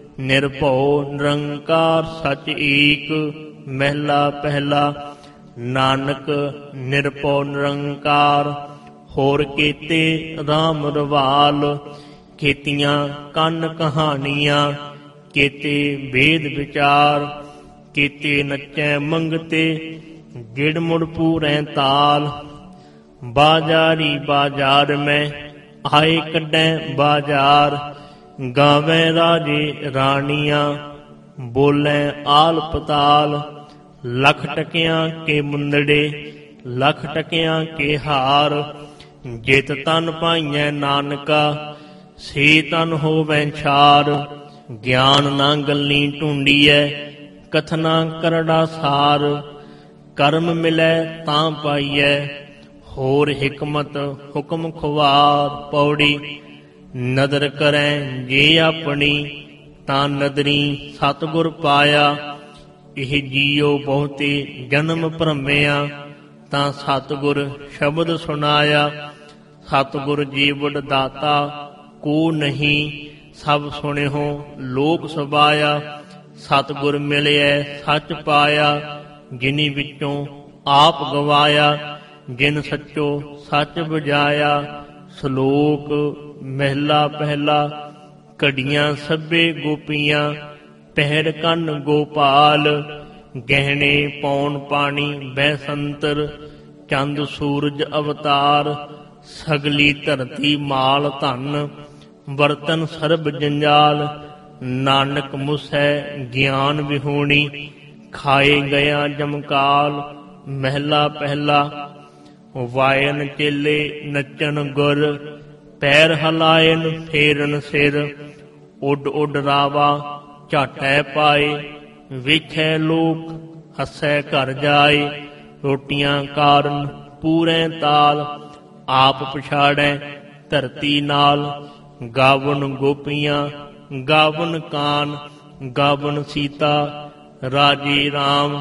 ਨਿਰਭਉ ਨਿਰੰਕਾਰ ਸਚ ਏਕ। ਮਹਿਲਾ ਪਹਿਲਾ। ਨਾਨਕ ਨਿਰਭਉ ਨਿਰੰਕਾਰ, ਹੋਰ ਕੀਤੇ ਰਾਮ ਰਵਾਲ, ਕੀਤੀਆਂ ਕੰਨ ਕਹਾਣੀਆਂ, ਕੀਤੇ ਵੇਦ ਵਿਚਾਰ, ਕੀਤੇ ਨੱਚੈ ਮੰਗਤੇ, ਗਿੜ ਮੁੜ ਪੂਰੈ ਤਾਲ, ਬਾਜ਼ਾਰੀ ਬਾਜ਼ਾਰ ਮੈਂ ਆਏ ਕੱਢੈ ਬਾਜ਼ਾਰ, ਗਾਵੈ ਰਾਜੇ ਰਾਣੀਆਂ, ਬੋਲੇ ਆਲ ਪਤਾਲ, ਲੱਖ ਟਕਿਆਂ ਕੇ ਮੁੰਦੜੇ, ਲੱਖ ਟਕਿਆਂ ਕੇ ਹਾਰ, ਜਿਤ ਤਨ ਪਾਈਐ ਨਾਨਕਾ, ਸੇ ਤਨ ਹੋਵੈ ਛਾਰ, ਗਿਆਨ ਨਾ ਗੱਲੀ ਢੂੰਡੀਐ, ਕਥਨਾ ਕਰੜਾ ਸਾਰ, ਕਰਮ ਮਿਲੈ ਤਾਂ ਪਾਈਐ, ਹੋਰ ਹਿਕਮਤ ਹੁਕਮ ਖੁਆਰ। ਪੌੜੀ ਨਦਰ ਕਰੈ ਜੇ ਆਪਣੀ, ਤਾਂ ਨਦਰੀ ਸਤਿਗੁਰ ਪਾਇਆ, ਇਹ ਜੀਉ ਬਹੁਤੇ ਜਨਮ ਭਰਮਿਆ, ਤਾਂ ਸਤਿਗੁਰ ਸ਼ਬਦ ਸੁਣਾਇਆ, ਸਤਿਗੁਰ ਜੀਵਨ ਦਾਤਾ ਕੋ ਨਹੀਂ, ਸਭ ਸੁਣਿਓ ਲੋਕ ਸਬਾਇਆ, ਸਤਿਗੁਰ ਮਿਲਿਐ ਸੱਚ ਪਾਇਆ, ਜਿਨੀ ਵਿੱਚੋਂ ਆਪ ਗਵਾਇਆ, ਜਿਨ ਸੱਚੋ ਸੱਚ ਬੁਝਾਇਆ। ਸ਼ਲੋਕ ਮਹਿਲਾ ਪਹਿਲਾ। ਘੜੀਆਂ ਸਭੇ ਗੋਪੀਆਂ, ਪਹਿਰ ਕੰਨ ਗੋਪਾਲ, ਗਹਿਣੇ ਪੌਣ ਪਾਣੀ ਬੈਸੰਤਰ, ਚੰਦ ਸੂਰਜ ਅਵਤਾਰ, ਸਗਲੀ ਧਰਤੀ ਮਾਲ ਧਨ, ਬਰਤਨ ਸਰਬ ਜੰਜਾਲ, ਨਾਨਕ ਮੁਸੈ ਗਿਆਨ ਵਿਹੂਣੀ, ਖਾਏ ਗਿਆ ਜਮਕਾਲ। ਮਹਿਲਾ ਪਹਿਲਾ। ਵਾਇਨ ਚੇਲੇ ਨੱਚਣ ਗੁਰ, ਪੈਰ ਹਲਾਇਨ ਫੇਰਨ ਸਿਰ, ਉੱਡ ਉੱਡ ਰਾਵਾ ਝਾਟੈ ਪਾਏ, ਵੇਖੈ ਲੋਕ ਹੱਸੈ ਘਰ ਜਾਏ, ਰੋਟੀਆਂ ਕਾਰਨ ਪੂਰੈ ਤਾਲ, ਆਪ ਪਛਾੜੈ ਧਰਤੀ ਨਾਲ, ਗਾਵਨ ਗੋਪੀਆਂ ਗਾਵਨ ਕਾਨ, ਗਾਵਨ ਸੀਤਾ ਰਾਜੇ ਰਾਮ।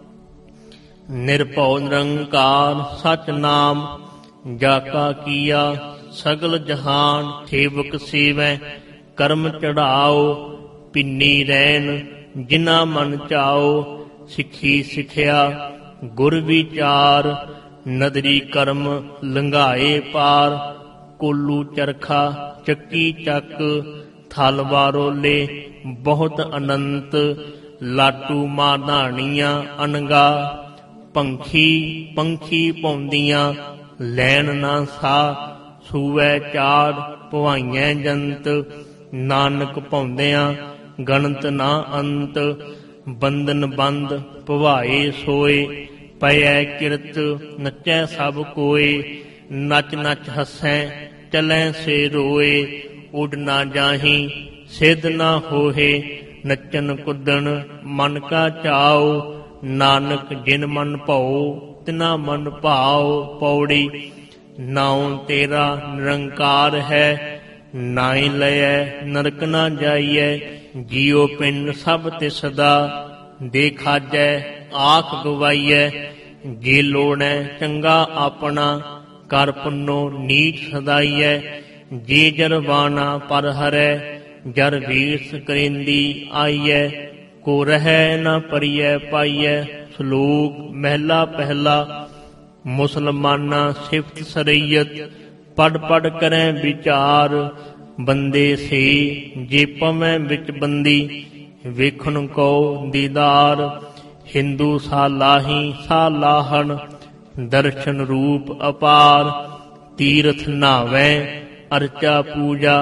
ਨਿਰਭਉ ਨਿਰੰਕਾਰ ਸਚ ਨਾਮ, ਜਾ ਕਾ ਕੀਆ ਸਗਲ ਜਹਾਨ, ਸੇਵਕ ਸੇਵੈ ਕਰਮ ਚੜਾਓ, ਪਿੰਨੀ ਰੈਨ ਜਿਨਾ ਮਨ ਚਾਓ, ਸਿੱਖੀ ਸਿੱਖਿਆ ਗੁਰ ਵਿਚਾਰ, ਨਦਰੀ ਕਰਮ ਲੰਘਾਏ ਪਾਰ, ਕੋਲੂ ਚਰਖਾ ਚੱਕੀ ਚੱਕ, ਥਲ ਵਾਰੋਲੇ ਬਹੁਤ ਅਨੰਤ, ਲਾਟੂ ਮਾਧਾਣੀਆਂ ਅਨਗਾ, ਪੰਖੀ ਪੰਖੀ ਪਾਉਂਦੀਆਂ ਲੈਣ ਨਾ ਸਾ, ਸੂਵੈ ਚਾੜ ਭਵਾਈਐ ਜੰਤ, ਨਾਨਕ ਪਾਉਂਦਿਆਂ ਗਣਤ ਨਾ ਅੰਤ, ਬੰਧਨ ਬੰਦ ਭਵਾਏ ਸੋਏ, ਪਇਐ ਕਿਰਤ ਨਚੈ ਸਭ ਕੋਏ, ਨਚ ਨਚ ਹੱਸੈ ਚਲੈ ਸੇ ਰੋਏ। ਉੱਡ ਨਾ ਜਾਹੀਂ ਸਿੱਧ ਨਾ ਹੋਏ, ਨੱਚਨ ਕੁੱਦਣ ਮਨ ਕਾ ਚਾਉ। ਨਾਨਕ ਜਿਨ ਮਨ ਭਉ ਤਿਨਾ ਮਨ ਭਾਉ। ਪੌੜੀ ਨਾਉ ਤੇਰਾ ਨਿਰੰਕਾਰ ਹੈ, ਨਾਇ ਲਇਐ ਨਰਕ ਨਾ ਜਾਈਐ। ਜੀਉ ਪਿੰਡ ਸਭ ਤਿਸ ਦਾ, ਦੇ ਖਾਜੈ ਆਖ ਗਵਾਈਐ। ਜੇ ਲੋੜੈ ਚੰਗਾ ਆਪਣਾ, ਕਰ ਪੁੰਨੋ ਨੀਚ ਸਦਾਈਐ। ਜੇ ਜਰਵਾਣਾ ਪਰ ਹਰੈ, ਜਰ ਵੀਸ ਕਰਿੰਦੀ ਆਈਐ। ਕੋ ਰਹਿ ਨਾ ਪਰਿਐ ਪਾਈਐ। ਸਲੋਕ ਮਹਿਲਾ ਪਹਿਲਾ। ਮੁਸਲਮਾਨਾ ਸਿਫਤ ਸਰਈਅਤ, ਪੜ ਪੜ ਕਰੈ ਵਿਚਾਰ। ਬੰਦੇ ਸੇ ਜੇ ਪਵੈ ਵਿੱਚ ਬੰਦੀ, ਵੇਖਣ ਕੋ ਦੀਦਾਰ। ਹਿੰਦੂ ਸਾ ਲਾਹੀ ਸਾ ਲਾਹਣ, ਦਰਸ਼ਨ ਰੂਪ ਅਪਾਰ। ਤੀਰਥ ਨਾਵੈ ਅਰਚਾ ਪੂਜਾ,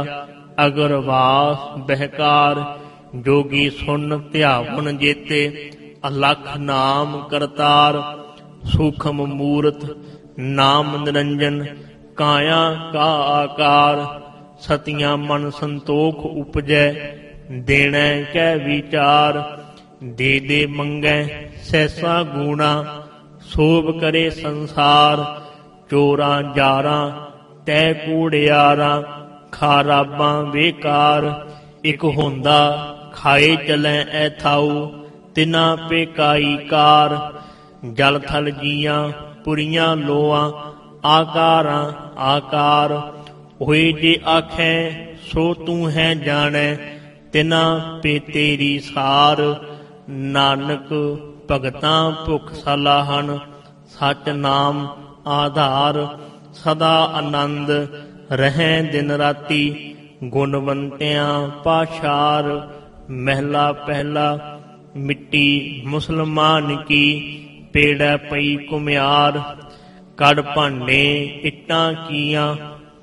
ਅਗਰਵਾਸ ਬਹਿਕਾਰ। ਜੋਗੀ ਸੁਨ ਧਿਆਵਨ ਜੇਤੇ, ਅਲਖ ਨਾਮ ਕਰਤਾਰ। ਸੂਖਮ ਮੂਰਤ ਨਾਮ ਨਿਰੰਜਨ, ਕਾਇਆ ਕਾ ਆਕਾਰ। ਸਤਿਆਂ ਮਨ ਸੰਤੋਖ ਉਪਜੈ, ਦੇਣੈ ਕੈ ਵਿਚਾਰ। ਦੇ ਦੇ ਮੰਗੈ ਸੈਸਾ ਗੂਣਾ, ਸੋਭ ਕਰੇ ਸੰਸਾਰ। ਚੋਰਾਂ ਜਾਰਾਂ ਤੈ ਕੂੜਿਆਰਾਂ, ਖਾਰਾਬਾਂ ਬੇਕਾਰ। ਇਕ ਹੁੰਦਾ ਖਾਏ ਚਲੈ ਐ ਥਾਉ, ਤਿਨਾ ਪੇਕਾਈ ਕਾਰ। ਜਲ ਥਲ ਜੀਆਂ ਪੁਰੀਆਂ ਲੋਆਂ, ਆਕਾਰਾਂ ਆਕਾਰ। ਹੋਏ ਜੇ ਆਖੈ ਸੋ ਤੂੰ ਹੈ ਜਾਣੈ, ਤਿਨਾ ਪੇ ਤੇਰੀ ਸਾਰ। ਨਾਨਕ ਭਗਤਾਂ ਭੁਖ ਸਲਾਹਣ, ਸਚ ਨਾਮ ਆਧਾਰ। ਸਦਾ ਆਨੰਦ ਰਹਿ ਦਿਨ ਰਾਤੀ, ਗੁਣਵੰਤਿਆਂ ਪਾਸ਼ਾਰ। ਮਹਿਲਾ ਪਹਿਲਾ। ਮਿੱਟੀ ਮੁਸਲਮਾਨ ਕੀ, ਪੇੜੈ ਪਈ ਕੁਮਿਆਰ। ਕੜ ਭਾਂਡੇ ਇੱਟਾਂ ਕੀਆਂ,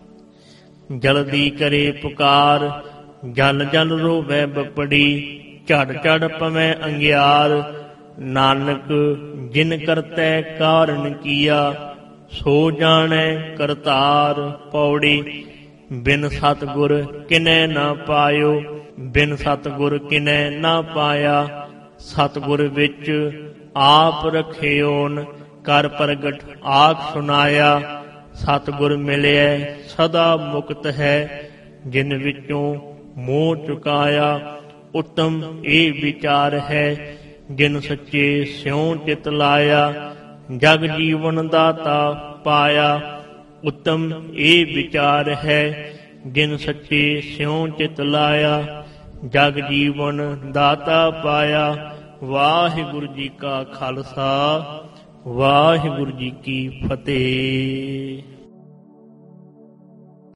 ਜਲਦੀ ਕਰੇ ਪੁਕਾਰ। ਜਲ ਜਲ ਰੋਵੈ ਬਪੜੀ, ਝੜ ਝੜ ਪਵੈ ਅੰਗਿਆਰ। ਨਾਨਕ ਜਿਨ ਕਰਤੈ ਕਾਰਨ ਕੀਆ, ਸੋ ਜਾਣੈ ਕਰਤਾਰ। ਪੌੜੀ ਬਿਨ ਸਤਿਗੁਰ ਕਿਨੈ ਨਾ ਪਾਇਓ, ਬਿਨ ਸਤਿਗੁਰ ਕਿਨੈ ਨਾ ਪਾਇਆ। ਸਤਿਗੁਰ ਵਿੱਚ ਆਪ ਰਖਿਓਨ, ਕਰ ਪ੍ਰਗਟ ਆਖ ਸੁਨਾਇਆ। ਸਤਿਗੁਰ ਮਿਲਿਐ ਸਦਾ ਮੁਕਤ ਹੈ, ਜਿਨ ਵਿੱਚੋਂ ਮੋਹ ਚੁਕਾਇਆ। ਉੱਤਮ ਇਹ ਵਿਚਾਰ ਹੈ, ਜਿਨ ਸੱਚੇ ਸਿਉ ਚਿਤ ਲਾਇਆ। ਜਗ ਜੀਵਨ ਦਾਤਾ ਪਾਇਆ। ਉੱਤਮ ਇਹ ਵਿਚਾਰ ਹੈ, ਜਿਨ ਸੱਚੇ ਸਿਉ ਚਿਤ ਲਾਇਆ। ਜਗ ਜੀਵਨ ਦਾਤਾ ਪਾਇਆ। ਵਾਹਿਗੁਰੂ ਜੀ ਕਾ ਖਾਲਸਾ, ਵਾਹਿਗੁਰੂ ਜੀ ਕੀ ਫਤਿਹ।